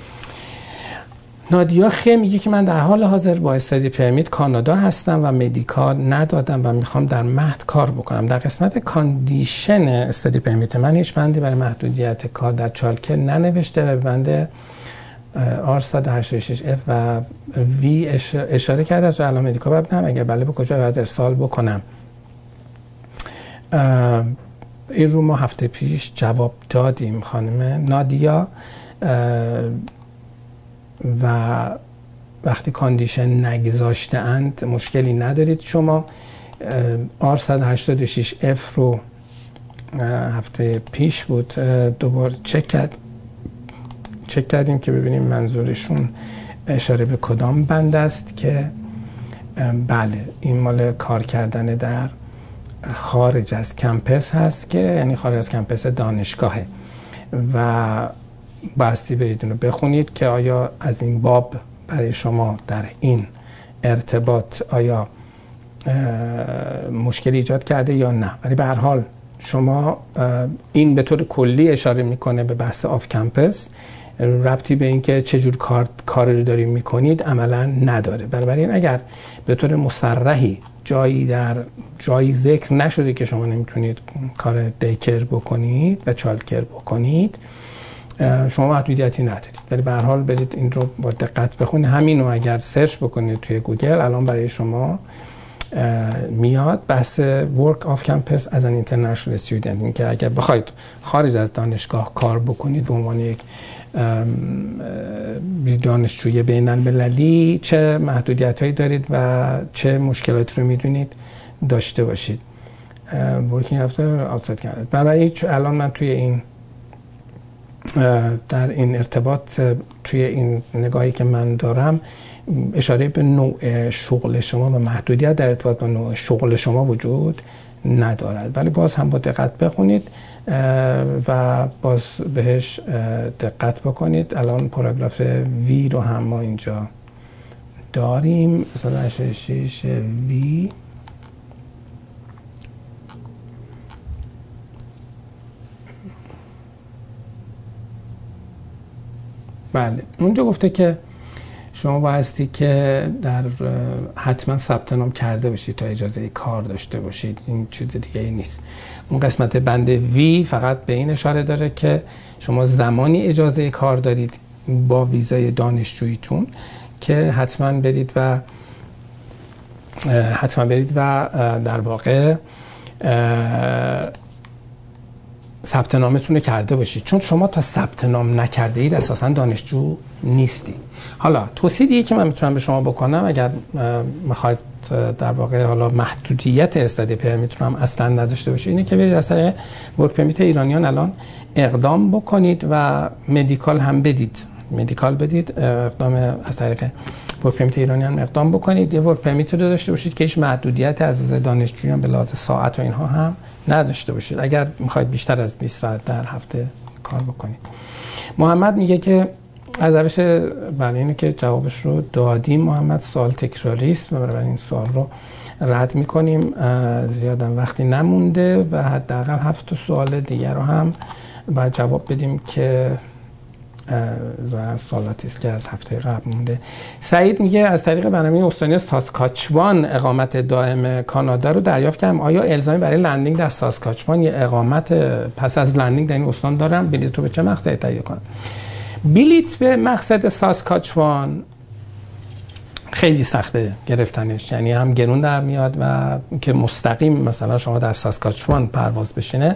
نادیا خه میگه که من در حال حاضر با استادی پرمیت کانادا هستم و مدیکال ندادم و میخوام در مهد کار بکنم. در قسمت کاندیشن استادی پرمیت من هیچ بندی برای محدودیت کار در چالکه ننوشته و به بند R186F و V اشاره کرده. از علامه مدیکال ببینم اگر بله به کجا باید ارسال بکنم. این رو ما هفته پیش جواب دادیم خانم نادیا و وقتی کاندیشن نگذاشته اند مشکلی ندارید. شما R186F رو هفته پیش بود دوباره چک کردیم که ببینیم منظورشون اشاره به کدام بند است که بله این مال کار کردن در خارج از کمپس هست که یعنی خارج از کمپس دانشگاهه و باستی برید اونو بخونید که آیا از این باب برای شما در این ارتباط آیا مشکلی ایجاد کرده یا نه. ولی به هر حال شما این به طور کلی اشاره میکنه به بحث آف کمپس، ربطی به این که چجور کار رو داریم میکنید عملا نداره. بنابراین اگر به طور مصرحی جایی ذکر نشده که شما نمیتونید کار دیکر بکنید و چالکر بکنید، شما محدودیتی ندارید. ولی به هر حال برید این رو با دقت بخونید. همین رو اگر سرچ بکنید توی گوگل الان برای شما میاد بحث work off campus as an international student، این که اگر بخواید خارج از دانشگاه کار بکنید به عنوان یک دانشجوی بین المللی چه محدودیت‌هایی دارید و چه مشکلاتی رو میدونید داشته باشید. working after outside Canada. برای الان من توی این در این ارتباط توی این نگاهی که من دارم اشاره به نوع شغل شما و محدودیت در ارتباط با نوع شغل شما وجود ندارد. ولی باز هم با دقت بخونید و باز بهش دقت بکنید. الان پاراگراف وی رو هم ما اینجا داریم، مثلا 86 وی بله اونجا گفته که شما بایستی که در حتما ثبت نام کرده باشید تا اجازه کار داشته باشید، این چیز دیگه ای نیست. اون قسمت بند وی فقط به این اشاره داره که شما زمانی اجازه کار دارید با ویزای دانشجوییتون که حتما برید و در واقع ثبت نامتون رو کرده باشید، چون شما تا ثبت نام نکرده اید اساسا دانشجو نیستید. حالا توصیه دیگه که من میتونم به شما بکنم اگر میخواید در واقع حالا محدودیت استادی پرمیت رو هم اصلا نداشته باشید اینه که برید از طریق ورک پرمیت ایرانیان الان اقدام بکنید و مدیکال هم بدید، اقدام از طریق ورک پرمیت ایرانیان اقدام بکنید. یه ورک پرمیت رو داشته باشید که هیچ محدودیت از دانشجویان به لحاظ ساعت و اینها هم نداشته باشید اگر میخواید بیشتر از 20 ساعت در هفته کار بکنید. محمد میگه که از روش بله اینه که جوابش رو دادیم. محمد سوال تکراری است و برای این سوال رو رد میکنیم، زیادم وقتی نمونده و حداقل 7 سوال دیگر رو هم باید جواب بدیم که ظاهرا سوالاتی است که از هفته قبل مونده. سعید میگه از طریق برنامه استانی ساسکاچوان اقامت دائم کانادا رو دریافت کردم. آیا الزامی برای لندینگ در ساسکاچوان یا اقامت پس از لندینگ در این استان دارم؟ بلیط رو به چه مقصدی تهیه کنم؟ بلیط به مقصد ساسکاچوان خیلی سخته گرفتنش، یعنی هم گرون در میاد و که مستقیم مثلا شما در ساسکاچوان پرواز بشینه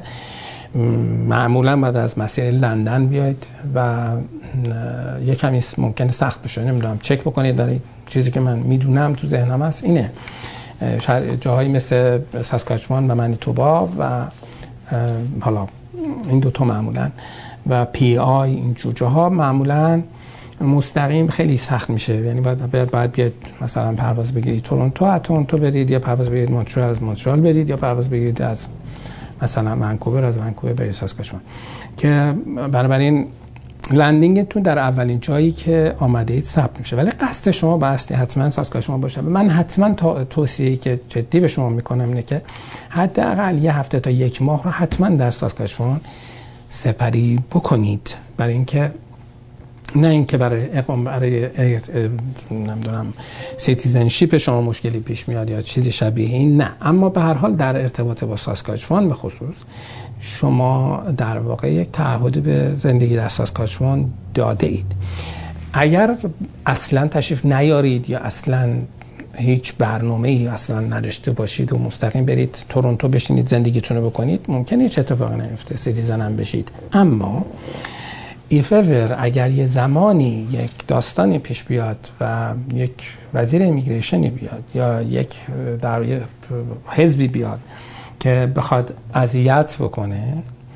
معمولا بعد از مسیر لندن بیاید و یک کمی ممکنه سخت بشه. نمیدونم چک بکنید، برای چیزی که من میدونم تو ذهنم هست اینه جاهایی مثل ساسکاچوان و منیتوبا و حالا این دوتا معمولا و پی آی اینجور جاها معمولا مستقیم خیلی سخت میشه، یعنی باید بیاد مثلا پرواز بگیرید تورنتو، از تورنتو برید، یا پرواز بگیرید مونترال، از مونترال برید، یا پرواز بگیرید از مثلا ونکوور، از ونکوور برید ساسکاچوان، که بنابراین لندینگتون در اولین جایی که آمده اید ثبت میشه. ولی قصد شما باستی حتما ساسکاچوان باشه. من حتما توصیه‌ای که جدی به شما میکنم اینه که حداقل یه هفته تا یک ماه رو حتما در ساسکاچوان سپری بکنید، برای اینکه نه اینکه برای نمیدونم سیتیزنشیپ شما مشکلی پیش میاد یا چیزی شبیه این، نه، اما به هر حال در ارتباط با ساسکاچوان به خصوص شما در واقع یک تعهد به زندگی در ساسکاچوان داده اید. اگر اصلا تشریف نیارید یا اصلا هیچ برنامه‌ای اصلا نداشته باشید و مستقیم برید تورنتو بشینید زندگیتون رو بکنید، ممکنه هیچ اتفاقی نیفته، سیتیزن هم بشید. اما if ever اگر یه زمانی یک داستانی پیش بیاد و یک وزیر ایمیگریشنی بیاد یا یک در حزبی بیاد که بخواد اذیت بکنه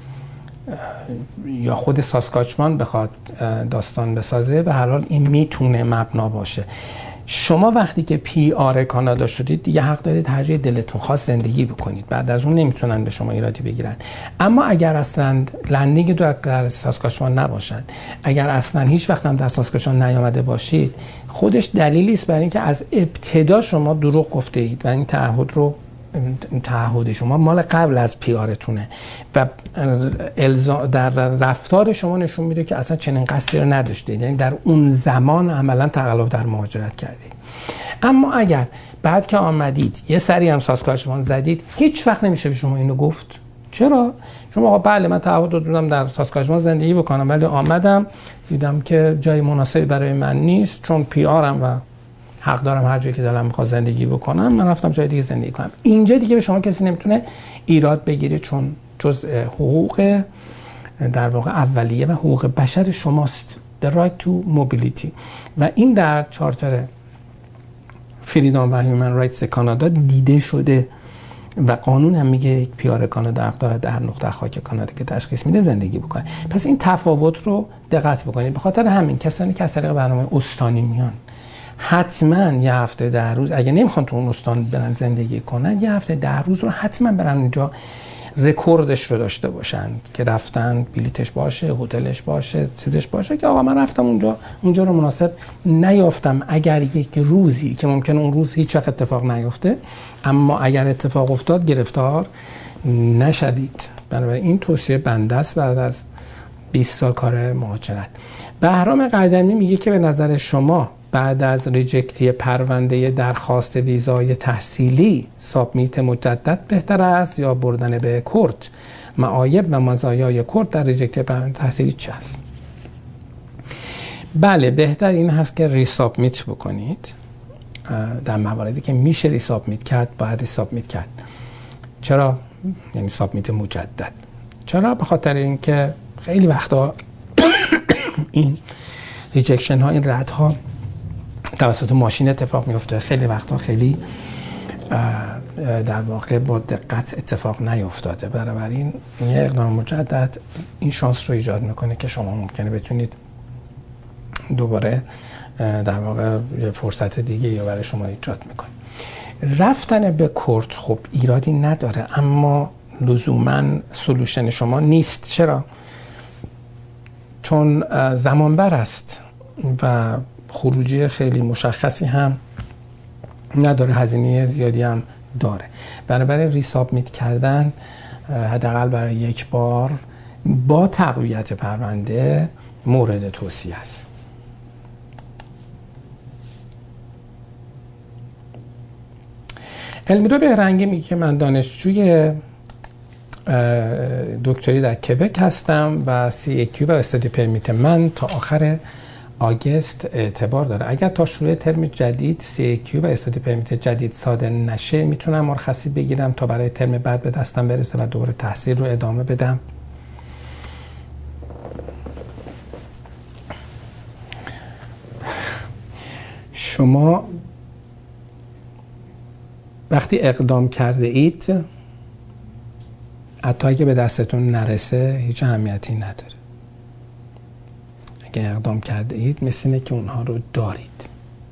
یا خود ساسکاچوان بخواد داستان بسازه، به هر حال این میتونه مبنا باشه. شما وقتی که پی آر کانادا شدید دیگه حق دارید هر جای دلتون خواست زندگی بکنید، بعد از اون نمیتونن به شما ایرادی بگیرن. اما اگر اصلا لندینگ در ساسکاچوان نباشد، اگر اصلا هیچ وقت هم در ساسکاچوان نیامده باشید، خودش دلیلی است برای اینکه از ابتدا شما دروغ گفته اید و این تعهد شما مال قبل از پی آرتونه و در رفتار شما نشون میده که اصلا چنین قصدی رو نداشتید، یعنی در اون زمان عملا تقلب در مهاجرت کردید. اما اگر بعد که آمدید یه سری هم ساسکاچوان زدید، هیچ وقت نمیشه به شما اینو گفت. چرا؟ شما بله من تعهد دادم در ساسکاچوان زندگی بکنم، ولی آمدم دیدم که جای مناسبی برای من نیست، چون پی آرم و حق دارم هر جایی که دلم میخواد زندگی بکنم، من رفتم جای دیگه زندگی کنم. اینجا دیگه به شما کسی نمیتونه ایراد بگیره، چون جزء حقوق در واقع اولیه و حقوق بشر شماست، the right to mobility، و این در چارتر فریدام و هیومن رایتس کانادا دیده شده و قانون هم میگه یک پیار کانادا حق داره در نقطه خاک کانادا که تشخیص میده زندگی بکنه. پس این تفاوت رو دقت بکنید. به خاطر همین کسانی که از طریق برنامه استانی میان حتما یه هفته 10 روز اگه نمیخوان تو اون استان برن زندگی کنن، یه هفته 10 روز رو حتما برن اونجا رکوردش رو داشته باشن که رفتن، بلیتش باشه، هتلش باشه، چیزش باشه که آقا من رفتم اونجا رو مناسب نیافتم. اگر یک روزی که ممکنه اون روز هیچ وقت اتفاق نیفته، اما اگر اتفاق افتاد گرفتار نشدید. بنابراین این توصیه بنده است بعد از 20 سال کار مهاجرت. بهرام قدمی میگه که به نظر شما بعد از ریجکتی پرونده درخواست ویزای تحصیلی سابمیت مجدد بهتر است یا بردن به کورت؟ معایب و مزایای کورت در ریجکتی پرونده تحصیلی چه است؟ بله، بهتر این هست که ریسابمیت بکنید. در مواردی که میشه ریسابمیت کرد باید ریسابمیت کرد. چرا؟ یعنی سابمیت مجدد. چرا؟ به خاطر اینکه خیلی وقتا این ریجکشن ها، این رد ها توسط ماشین اتفاق میفته، خیلی وقتا خیلی در واقع با دقت اتفاق نیفتاده. بنابراین این اقدام مجدد این شانس رو ایجاد میکنه که شما ممکنه بتونید دوباره در واقع یه فرصت دیگه یا برای شما ایجاد میکنه. رفتن به کورت خب ایرادی نداره، اما لزوما سولوشن شما نیست. چرا؟ چون زمان بر است و خروجی خیلی مشخصی هم نداره، هزینه زیادی هم داره. بنابراین ریسابمیت کردن حداقل برای یک بار با تقویت پرونده مورد توصیه است. المیرا بهرنگی میگه که من دانشجوی دکتری در کبک هستم و CAQ و استادی پرمیت من تا آخر آگست اعتبار داره. اگر تا شروع ترم جدید CAQ و استادی پرمیت جدید صادر نشه میتونم مرخصی بگیرم تا برای ترم بعد به دستم برسه و دوباره تحصیل رو ادامه بدم؟ شما وقتی اقدام کرده اید حتی اگه به دستتون نرسه هیچ اهمیتی نداره. اگه اقدام کرده اید مثل اینه که اونها رو دارید.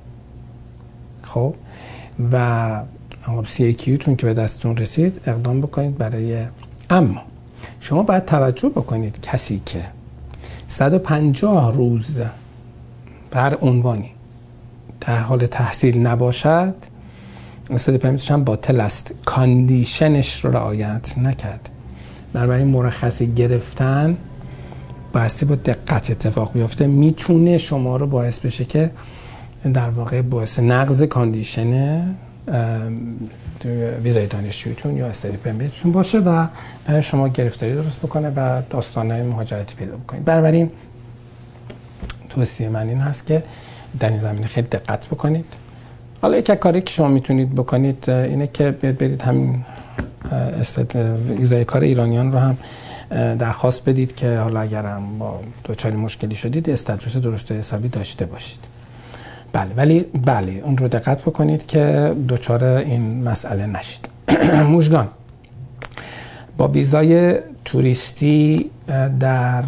خب و CAQ تون که به دستتون رسید اقدام بکنید برای. اما شما باید توجه بکنید کسی که 150 روز بر عنوانی در حال تحصیل نباشد استادی پرمیتش هم باطل است، کاندیشنش رو رعایت نکرد. بنابراین مرخصی گرفتن بایستی با دقت اتفاق بیفته، میتونه شما رو باعث بشه که در واقع باعث نقض کاندیشن ویزای دانشجویتون یا استادی پرمیتتون باشه و برای شما گرفتاری درست بکنه و داستانهای مهاجرتی پیدا بکنید. بنابراین توصیه من این هست که در این زمینه خیلی دقت بکنید حالا یک کاری که شما میتونید بکنید اینه که برید همین ویزای کار ایرانیان رو هم درخواست بدید که حالا اگرم با دوچاری مشکلی شدید استاتوس درست و حسابی داشته باشید. بله، ولی بله اون رو دقت بکنید که دوچار این مسئله نشید. موژگان با ویزای توریستی در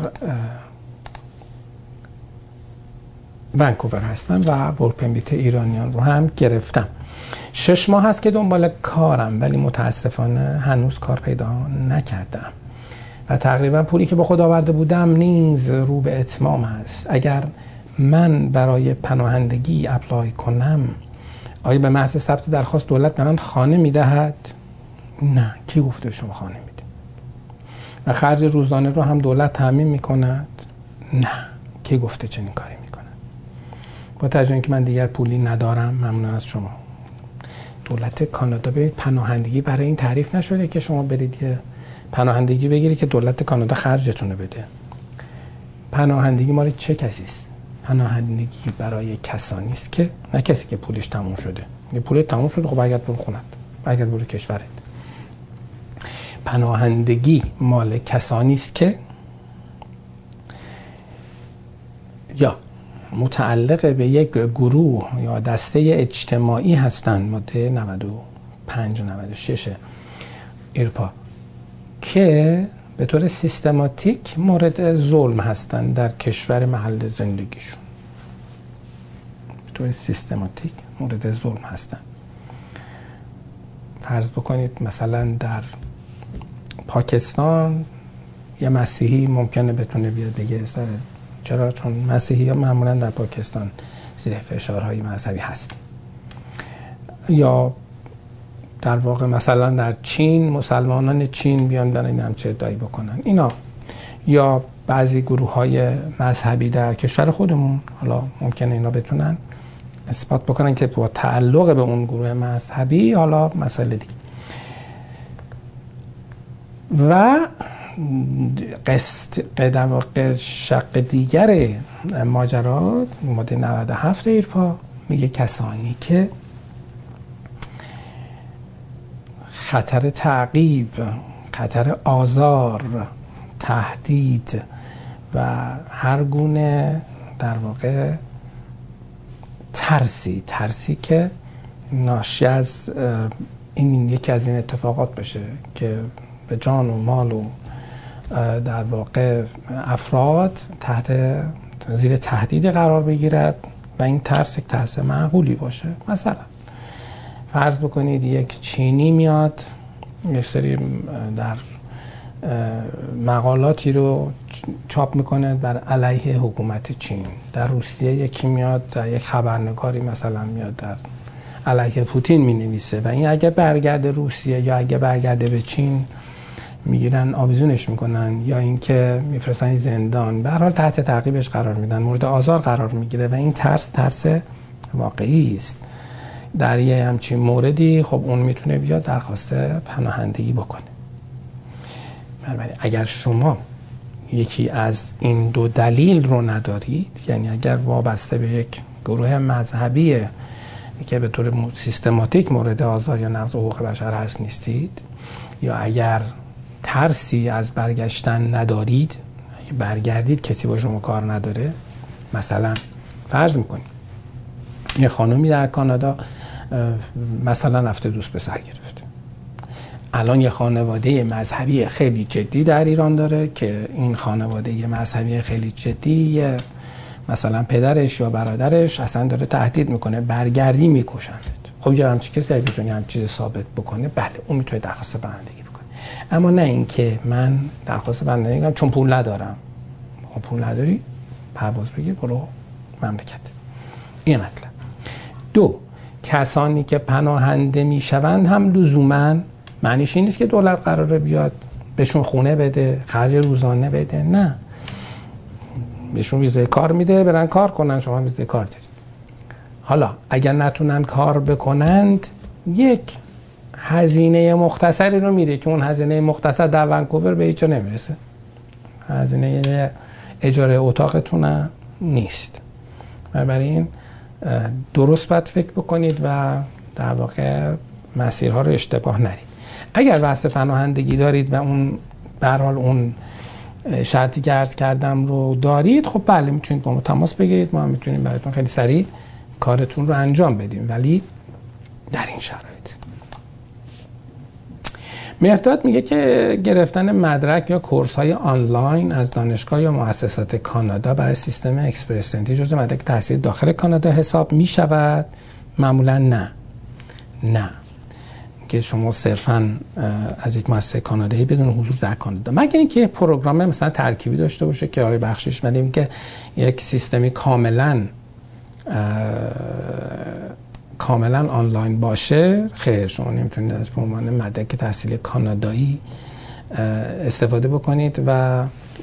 ونکوور هستم و ورک پرمیت ایرانیان رو هم گرفتم. 6 ماه هست که دنبال کارم، ولی متاسفانه هنوز کار پیدا نکردم و تقریبا پولی که با خود آورده بودم نیز رو به اتمام است. اگر من برای پناهندگی اپلای کنم، آیا به محض ثبت درخواست دولت به من خانه میدهد؟ نه. کی گفته شما خانه میده؟ و خرج روزانه رو هم دولت تامین میکند؟ نه. کی گفته چنین کاری میکند؟ با توجه اینکه من دیگر پولی ندارم، ممنون از شما. دولت کانادا به پناهندگی برای این تعریف نشده که شما برید یه پناهندگی بگیرید که دولت کانادا خرجتون بده. پناهندگی مال چه کسی است؟ پناهندگی برای کسانی است که نه کسی که پولش تموم شده. یه پول تموم شده، خب برگرد برو خونت، برگرد برو کشورت. پناهندگی مال کسانی است که یا متعلق به یک گروه یا دسته اجتماعی هستند، ماده 95 و 96 ایرپا، که به طور سیستماتیک مورد ظلم هستند در کشور محل زندگیشون. به طور سیستماتیک مورد ظلم هستند. فرض بکنید مثلا در پاکستان یه مسیحی ممکنه بتونه بیاد بگه چرا؟ چون مسیحی ها معمولا در پاکستان زیر فشارهای مذهبی هست. یا در واقع مثلا در چین مسلمانان چین بیان برای این همچه ادعایی بکنن اینا، یا بعضی گروه های مذهبی در کشور خودمون، حالا ممکنه اینا بتونن اثبات بکنن که با تعلق به اون گروه مذهبی، حالا مسئله دیگه. و شق دیگر ماجرات ماده 97 ایرپا میگه کسانی که خطر تعقیب، خطر آزار، تهدید و هر گونه در واقع ترسی که ناشی از این یکی از این اتفاقات بشه که به جان و مال و در واقع افراد تحت زیر تهدید قرار بگیرد و این ترس یک ترس معقولی باشه. مثلا فرض بکنید یک چینی میاد یک سری در مقالاتی رو چاپ میکنه بر علیه حکومت چین. در روسیه یکی میاد، در یک خبرنگاری مثلا میاد در علیه پوتین مینویسه و این اگه برگرده روسیه یا اگه برگرده به چین میگیرن آویزونش میکنن یا اینکه میفرستن زندان، به هر حال تحت تعقیبش قرار میدن، مورد آزار قرار میگیره و این ترس واقعی است. در یه همچین موردی خب اون میتونه بیاد درخواست پناهندگی بکنه. بنابراین اگر شما یکی از این دو دلیل رو ندارید، یعنی اگر وابسته به یک گروه مذهبی که به طور سیستماتیک مورد آزار یا نقض حقوق بشر هست نیستید، یا اگر ترسی از برگشتن ندارید، اگه برگردید کسی با شما کار نداره، مثلا فرض میکنید یه خانومی در کانادا مثلا رفته دوست پسر گرفته، الان یه خانواده مذهبی خیلی جدی در ایران داره که این خانواده مذهبی خیلی جدی مثلا پدرش یا برادرش اصلا داره تهدید میکنه برگردی میکشند. خب یه همچین کسی اگه بتونه همچین چیز ثابت بکنه، بله اون میتونه درخواست پناهندگی بکنه. اما نه اینکه من درخواست پناهندگی کنم چون پول ندارم. خب پول نداری؟ پرواز بگیر برو مملکت. این مطلب. دو، کسانی که پناهنده میشوند هم لزوما معنیش این نیست که دولت قراره بیاد بهشون خونه بده، خرج روزانه بده، نه. بهشون ویزای کار میده، برن کار کنن، شما ویزای کار دارید. حالا اگر نتونن کار بکنند، یک هزینه مختصری رو میده که اون هزینه مختصر در ونکوور به هیچ جا نمیرسه. هزینه اجاره اتاقتون نیست. بنابراین درست باید فکر بکنید و در واقع مسیرها رو اشتباه نرید. اگر بحث پناهندگی دارید و اون به هر حال اون شرطی که عرض کردم رو دارید، خب بله میتونید با ما تماس بگیرید، ما هم میتونیم براتون خیلی سریع کارتون رو انجام بدیم. ولی در این شرایط مهرداد میگه که گرفتن مدرک یا کورس‌های آنلاین از دانشگاه یا مؤسسات کانادا برای سیستم اکسپرس انتری جزو مدرک تحصیل داخل کانادا حساب میشود؟ معمولا نه که شما صرفاً از یک مؤسسه کانادایی بدون حضور در کانادا، مگر اینکه پروگرام مثلا ترکیبی داشته باشه که آره بخشش بدیم که یک سیستمی کاملا آنلاین باشه، خیر شما نمیتونید از به عنوان مدرک تحصیل کانادایی استفاده بکنید و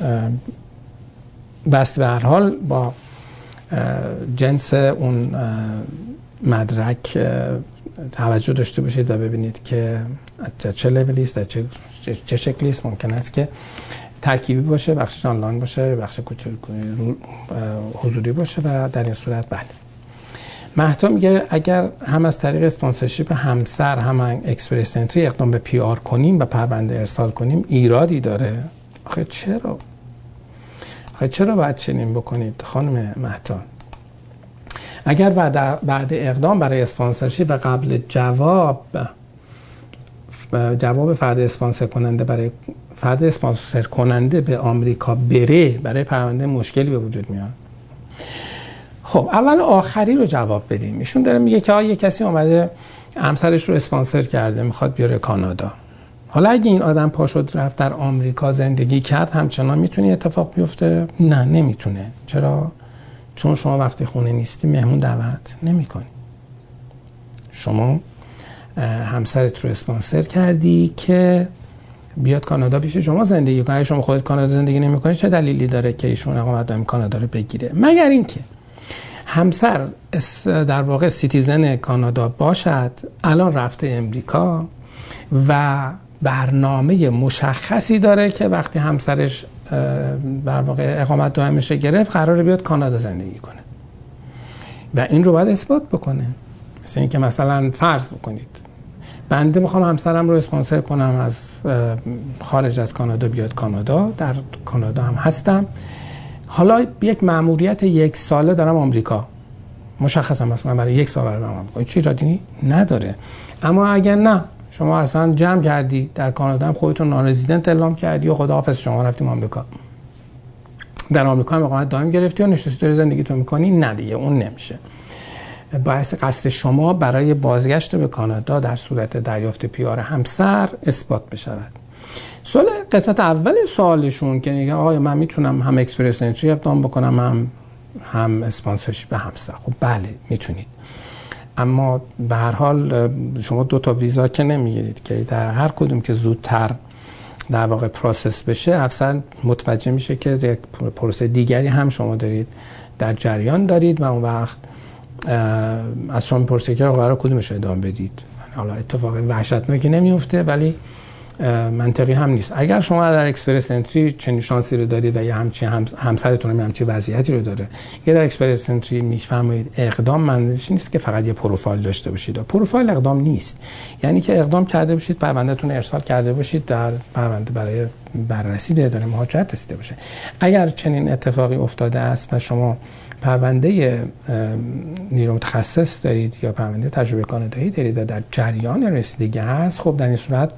بس به هر حال با جنس اون مدرک توجه داشته باشید و ببینید که چه لولی است، چه شکلی است. ممکن است که ترکیبی باشه، بخشش آنلاین باشه، بخش حضوری باشه و در این صورت بله. مهتا میگه اگر هم از طریق اسپانسرشیپ همسر هم اکسپرس انتری اقدام به پی آر کنیم و پرونده ارسال کنیم ایرادی داره؟ آخه چرا باید چنین بکنید خانم مهتا؟ اگر بعد اقدام برای اسپانسرشیپ و قبل جواب فرد اسپانسر کننده به آمریکا بره، برای پرونده مشکلی به وجود میاد. خب اول آخری رو جواب بدیم. ایشون داره میگه که یه کسی اومده همسرش رو اسپانسر کرده میخواد بیاره کانادا. حالا اگه این آدم پا شد رفت در آمریکا زندگی کرد، همچنان میتونه اتفاق بیفته؟ نه نمیتونه. چرا؟ چون شما وقتی خونه نیستی مهمون دعوت نمی‌کنی. شما همسرت رو اسپانسر کردی که بیاد کانادا پیش شما زندگی کنه. شما خودت کانادا زندگی نمی‌کنی، چه دلیلی داره که ایشون اقامت دائم کانادا رو بگیره؟ مگر اینکه همسر در واقع سیتیزن کانادا باشد، الان رفته امریکا و برنامه مشخصی داره که وقتی همسرش در واقع اقامت دائمش گرفت قراره بیاد کانادا زندگی کنه و این رو باید اثبات بکنه. مثل اینکه مثلا فرض بکنید بنده میخوام همسرم رو اسپانسر کنم از خارج از کانادا بیاد کانادا، در کانادا هم هستم، حالا یک مأموریت 1 ساله دارم آمریکا، مشخصم مثلا برای 1 سال برام آمریکا، چی ایرادی نداره. اما اگر نه شما اصلا جمع کردی در کانادا هم خودتون نارزیدنت اعلام کردی و خداحافظ شما رفتیم آمریکا، در آمریکا هم اقامت دائم گرفتی و نشستی داری زندگیتو میکنی، نه دیگه اون نمیشه. باعث قصد شما برای بازگشت به کانادا در صورت دریافت پی آر همسر اثبات بشود. سوال قسمت اول سوالشون که میگه آقا من میتونم هم اکسپرس انتری اقدام بکنم هم اسپانسرشیپ همسر. خب بله میتونید، اما به هر حال شما 2 ویزا که نمیگیرید که در هر کدوم که زودتر در واقع پروسس بشه افسر متوجه میشه که یک پروسه دیگری هم شما دارید در جریان دارید و اون وقت از شما میپرسه که قرار کدومش رو ادامه بدید. حالا اتفاق وحشتناکی نمیفته ولی منطقی هم نیست. اگر شما در اکسپرس انتری چنین شانسی رو دارید و یا همسرتون هم همچین وضعیتی رو داره، یا در اکسپرس انتری میفرمایید اقدام منظورش نیست که فقط یه پروفایل داشته باشید. پروفایل اقدام نیست، یعنی که اقدام کرده باشید، پروندهتون ارسال کرده باشید، در پرونده برای بررسی به اداره مهاجرت رسیده باشه. اگر چنین اتفاقی افتاده است و شما پرونده نیرو متخصص دارید یا پرونده تجربه کانادایی دارید و در جریان رسیدگی هست، خب در این صورت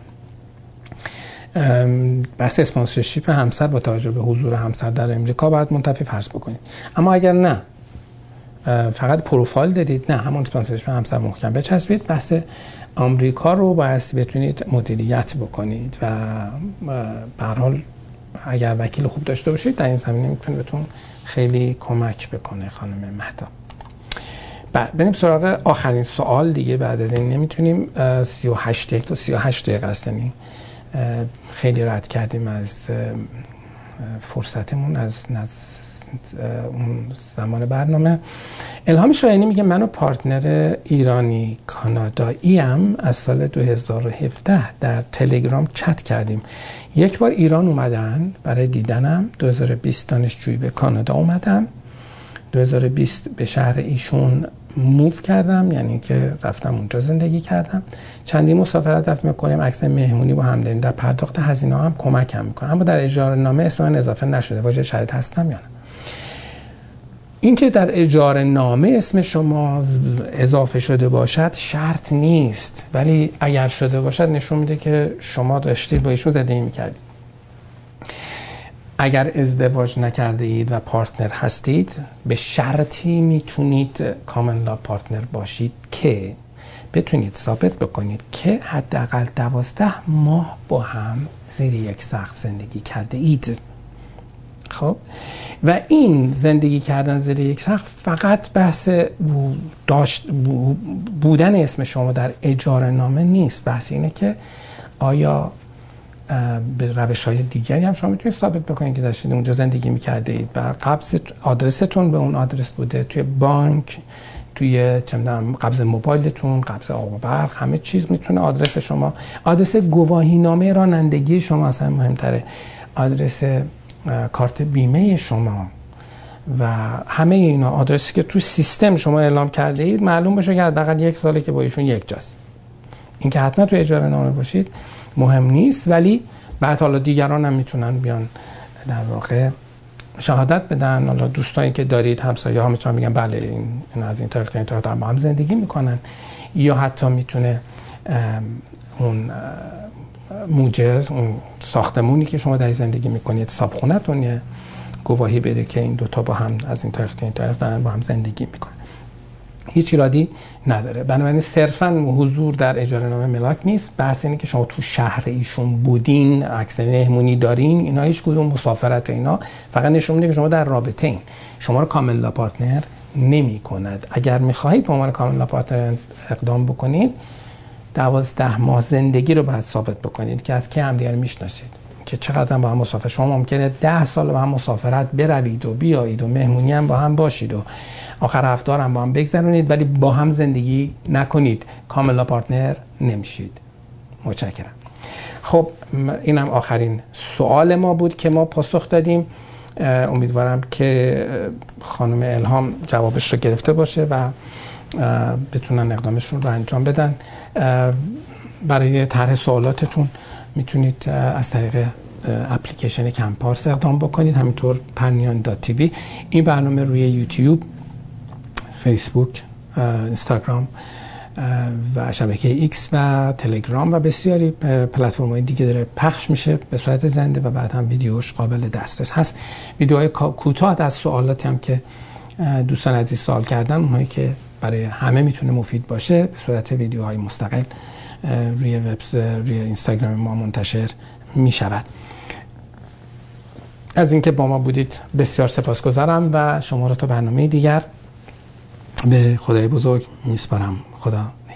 بحث اسپانسرشیپ همسر با توجه به حضور همسر در امریکا باید منتفی فرض بکنید. اما اگر نه فقط پروفایل دارید، نه همون اسپانسرشیپ همسر محکم بچسبید، بحث آمریکا رو باید بتونید مدیریت بکنید و به هر حال اگر وکیل خوب داشته باشید در این زمینه میتونه بهتون خیلی کمک بکنه خانم مهتا. بریم سراغ آخرین سوال دیگه، بعد از این نمیتونیم 38 دقیقه است، خیلی رد کردیم از فرصتمون از اون زمان برنامه. الهام شاهینی میگه من و پارتنر ایرانی کانادایی ام از سال 2017 در تلگرام چت کردیم. یک بار ایران اومدن برای دیدنم، 2020 دانشجویی به کانادا اومدم، 2020 به شهر ایشون موو کردم، یعنی که رفتم اونجا زندگی کردم. چندین مسافرت رفتم میکنیم، عکس مهمونی با همدلی، در پرداخت هزینه هم کمکم میکنه، اما در اجاره‌نامه اسم من اضافه نشده. واجد شرط هستم یا نه؟ اینکه در اجاره‌نامه اسم شما اضافه شده باشد شرط نیست، ولی اگر شده باشد نشون میده که شما داشتید با ایشون زندگی میکردید. اگر ازدواج نکرده اید و پارتنر هستید، به شرطی میتونید کامن لا پارتنر باشید که بتونید ثابت بکنید که حداقل 12 ماه با هم زیر یک سقف زندگی کرده اید. خب و این زندگی کردن زیر یک سقف فقط بحث بودن اسم شما در اجاره نامه نیست، بحث اینه که آیا به روش‌های دیگری هم شما میتونید ثابت بکنید که داشتید اونجا زندگی میکرده اید. بر قبض آدرستون به اون آدرس بوده، توی بانک، توی قبض موبایلتون، قبض آب و برق، همه چیز میتونه آدرس شما، آدرس گواهینامه رانندگی شما اصلا مهمتره، آدرس کارت بیمه شما و همه اینا، آدرسی که تو سیستم شما اعلام کرده اید معلوم بشه که حداقل 1 ساله که با ایشون یک جاست. این که حتما تو اجاره نامه باشید مهم نیست، ولی بعد حالا دیگران هم میتونن بیان در واقع شهادت بدن. حالا دوستانی که دارید، همسایه ها میتونن بگن بله این از این تاریخ تا این تاریخ با هم زندگی میکنن، یا حتی میتونه اون موجرز، اون ساختمونی که شما در زندگی میکنید، صاحبخونه‌تون، یه گواهی بده که این دوتا با هم از این تاریخ تا این تاریخ دارن با هم زندگی میکنن. هیچ ایرادی نداره. بنابراین صرفاً حضور در اجاره نامه ملاک نیست، بحث اینه که شما تو شهر ایشون بودین، عکس مهمونی دارین، اینا هیچ کدوم مسافرت و اینا فقط نشون میده که شما در رابطه این، شما رو کامن لا پارتنر نمی کند. اگر میخواهید به عنوان کامن لا پارتنر اقدام بکنید، 12 ماه زندگی رو باید ثابت بکنید که از کی همدیگر میشناسید، که چقدر با هم مسافر. شما ممکنه 10 سال با هم مسافرت بروید و بیایید و مهمونی هم با هم باشید و آخر هفته هم با هم بگذرونید، ولی با هم زندگی نکنید، کامن لا پارتنر نمیشید. متشکرم. خب اینم آخرین سوال ما بود که ما پاسخ دادیم. امیدوارم که خانم الهام جوابش رو گرفته باشه و بتونن اقدامشون رو انجام بدن. برای طرح سوالاتتون میتونید از طریق اپلیکیشن کمپارس اقدام بکنید، همینطور pernian.tv. این برنامه روی یوتیوب، فیسبوک، اینستاگرام و شبکه ایکس و تلگرام و بسیاری پلتفرم‌های دیگه داره پخش میشه به صورت زنده و بعد هم ویدیوش قابل دسترس هست. ویدیوهای کوتاه از سوالاتی هم که دوستان عزیز سوال کردن، اونهایی که برای همه میتونه مفید باشه، به صورت ویدیوهای مستقل روی اینستاگرام ما منتشر میشود. از اینکه با ما بودید بسیار سپاسگزارم و شما رو تا برنامه دیگر به خدای بزرگ میسپارم. خدا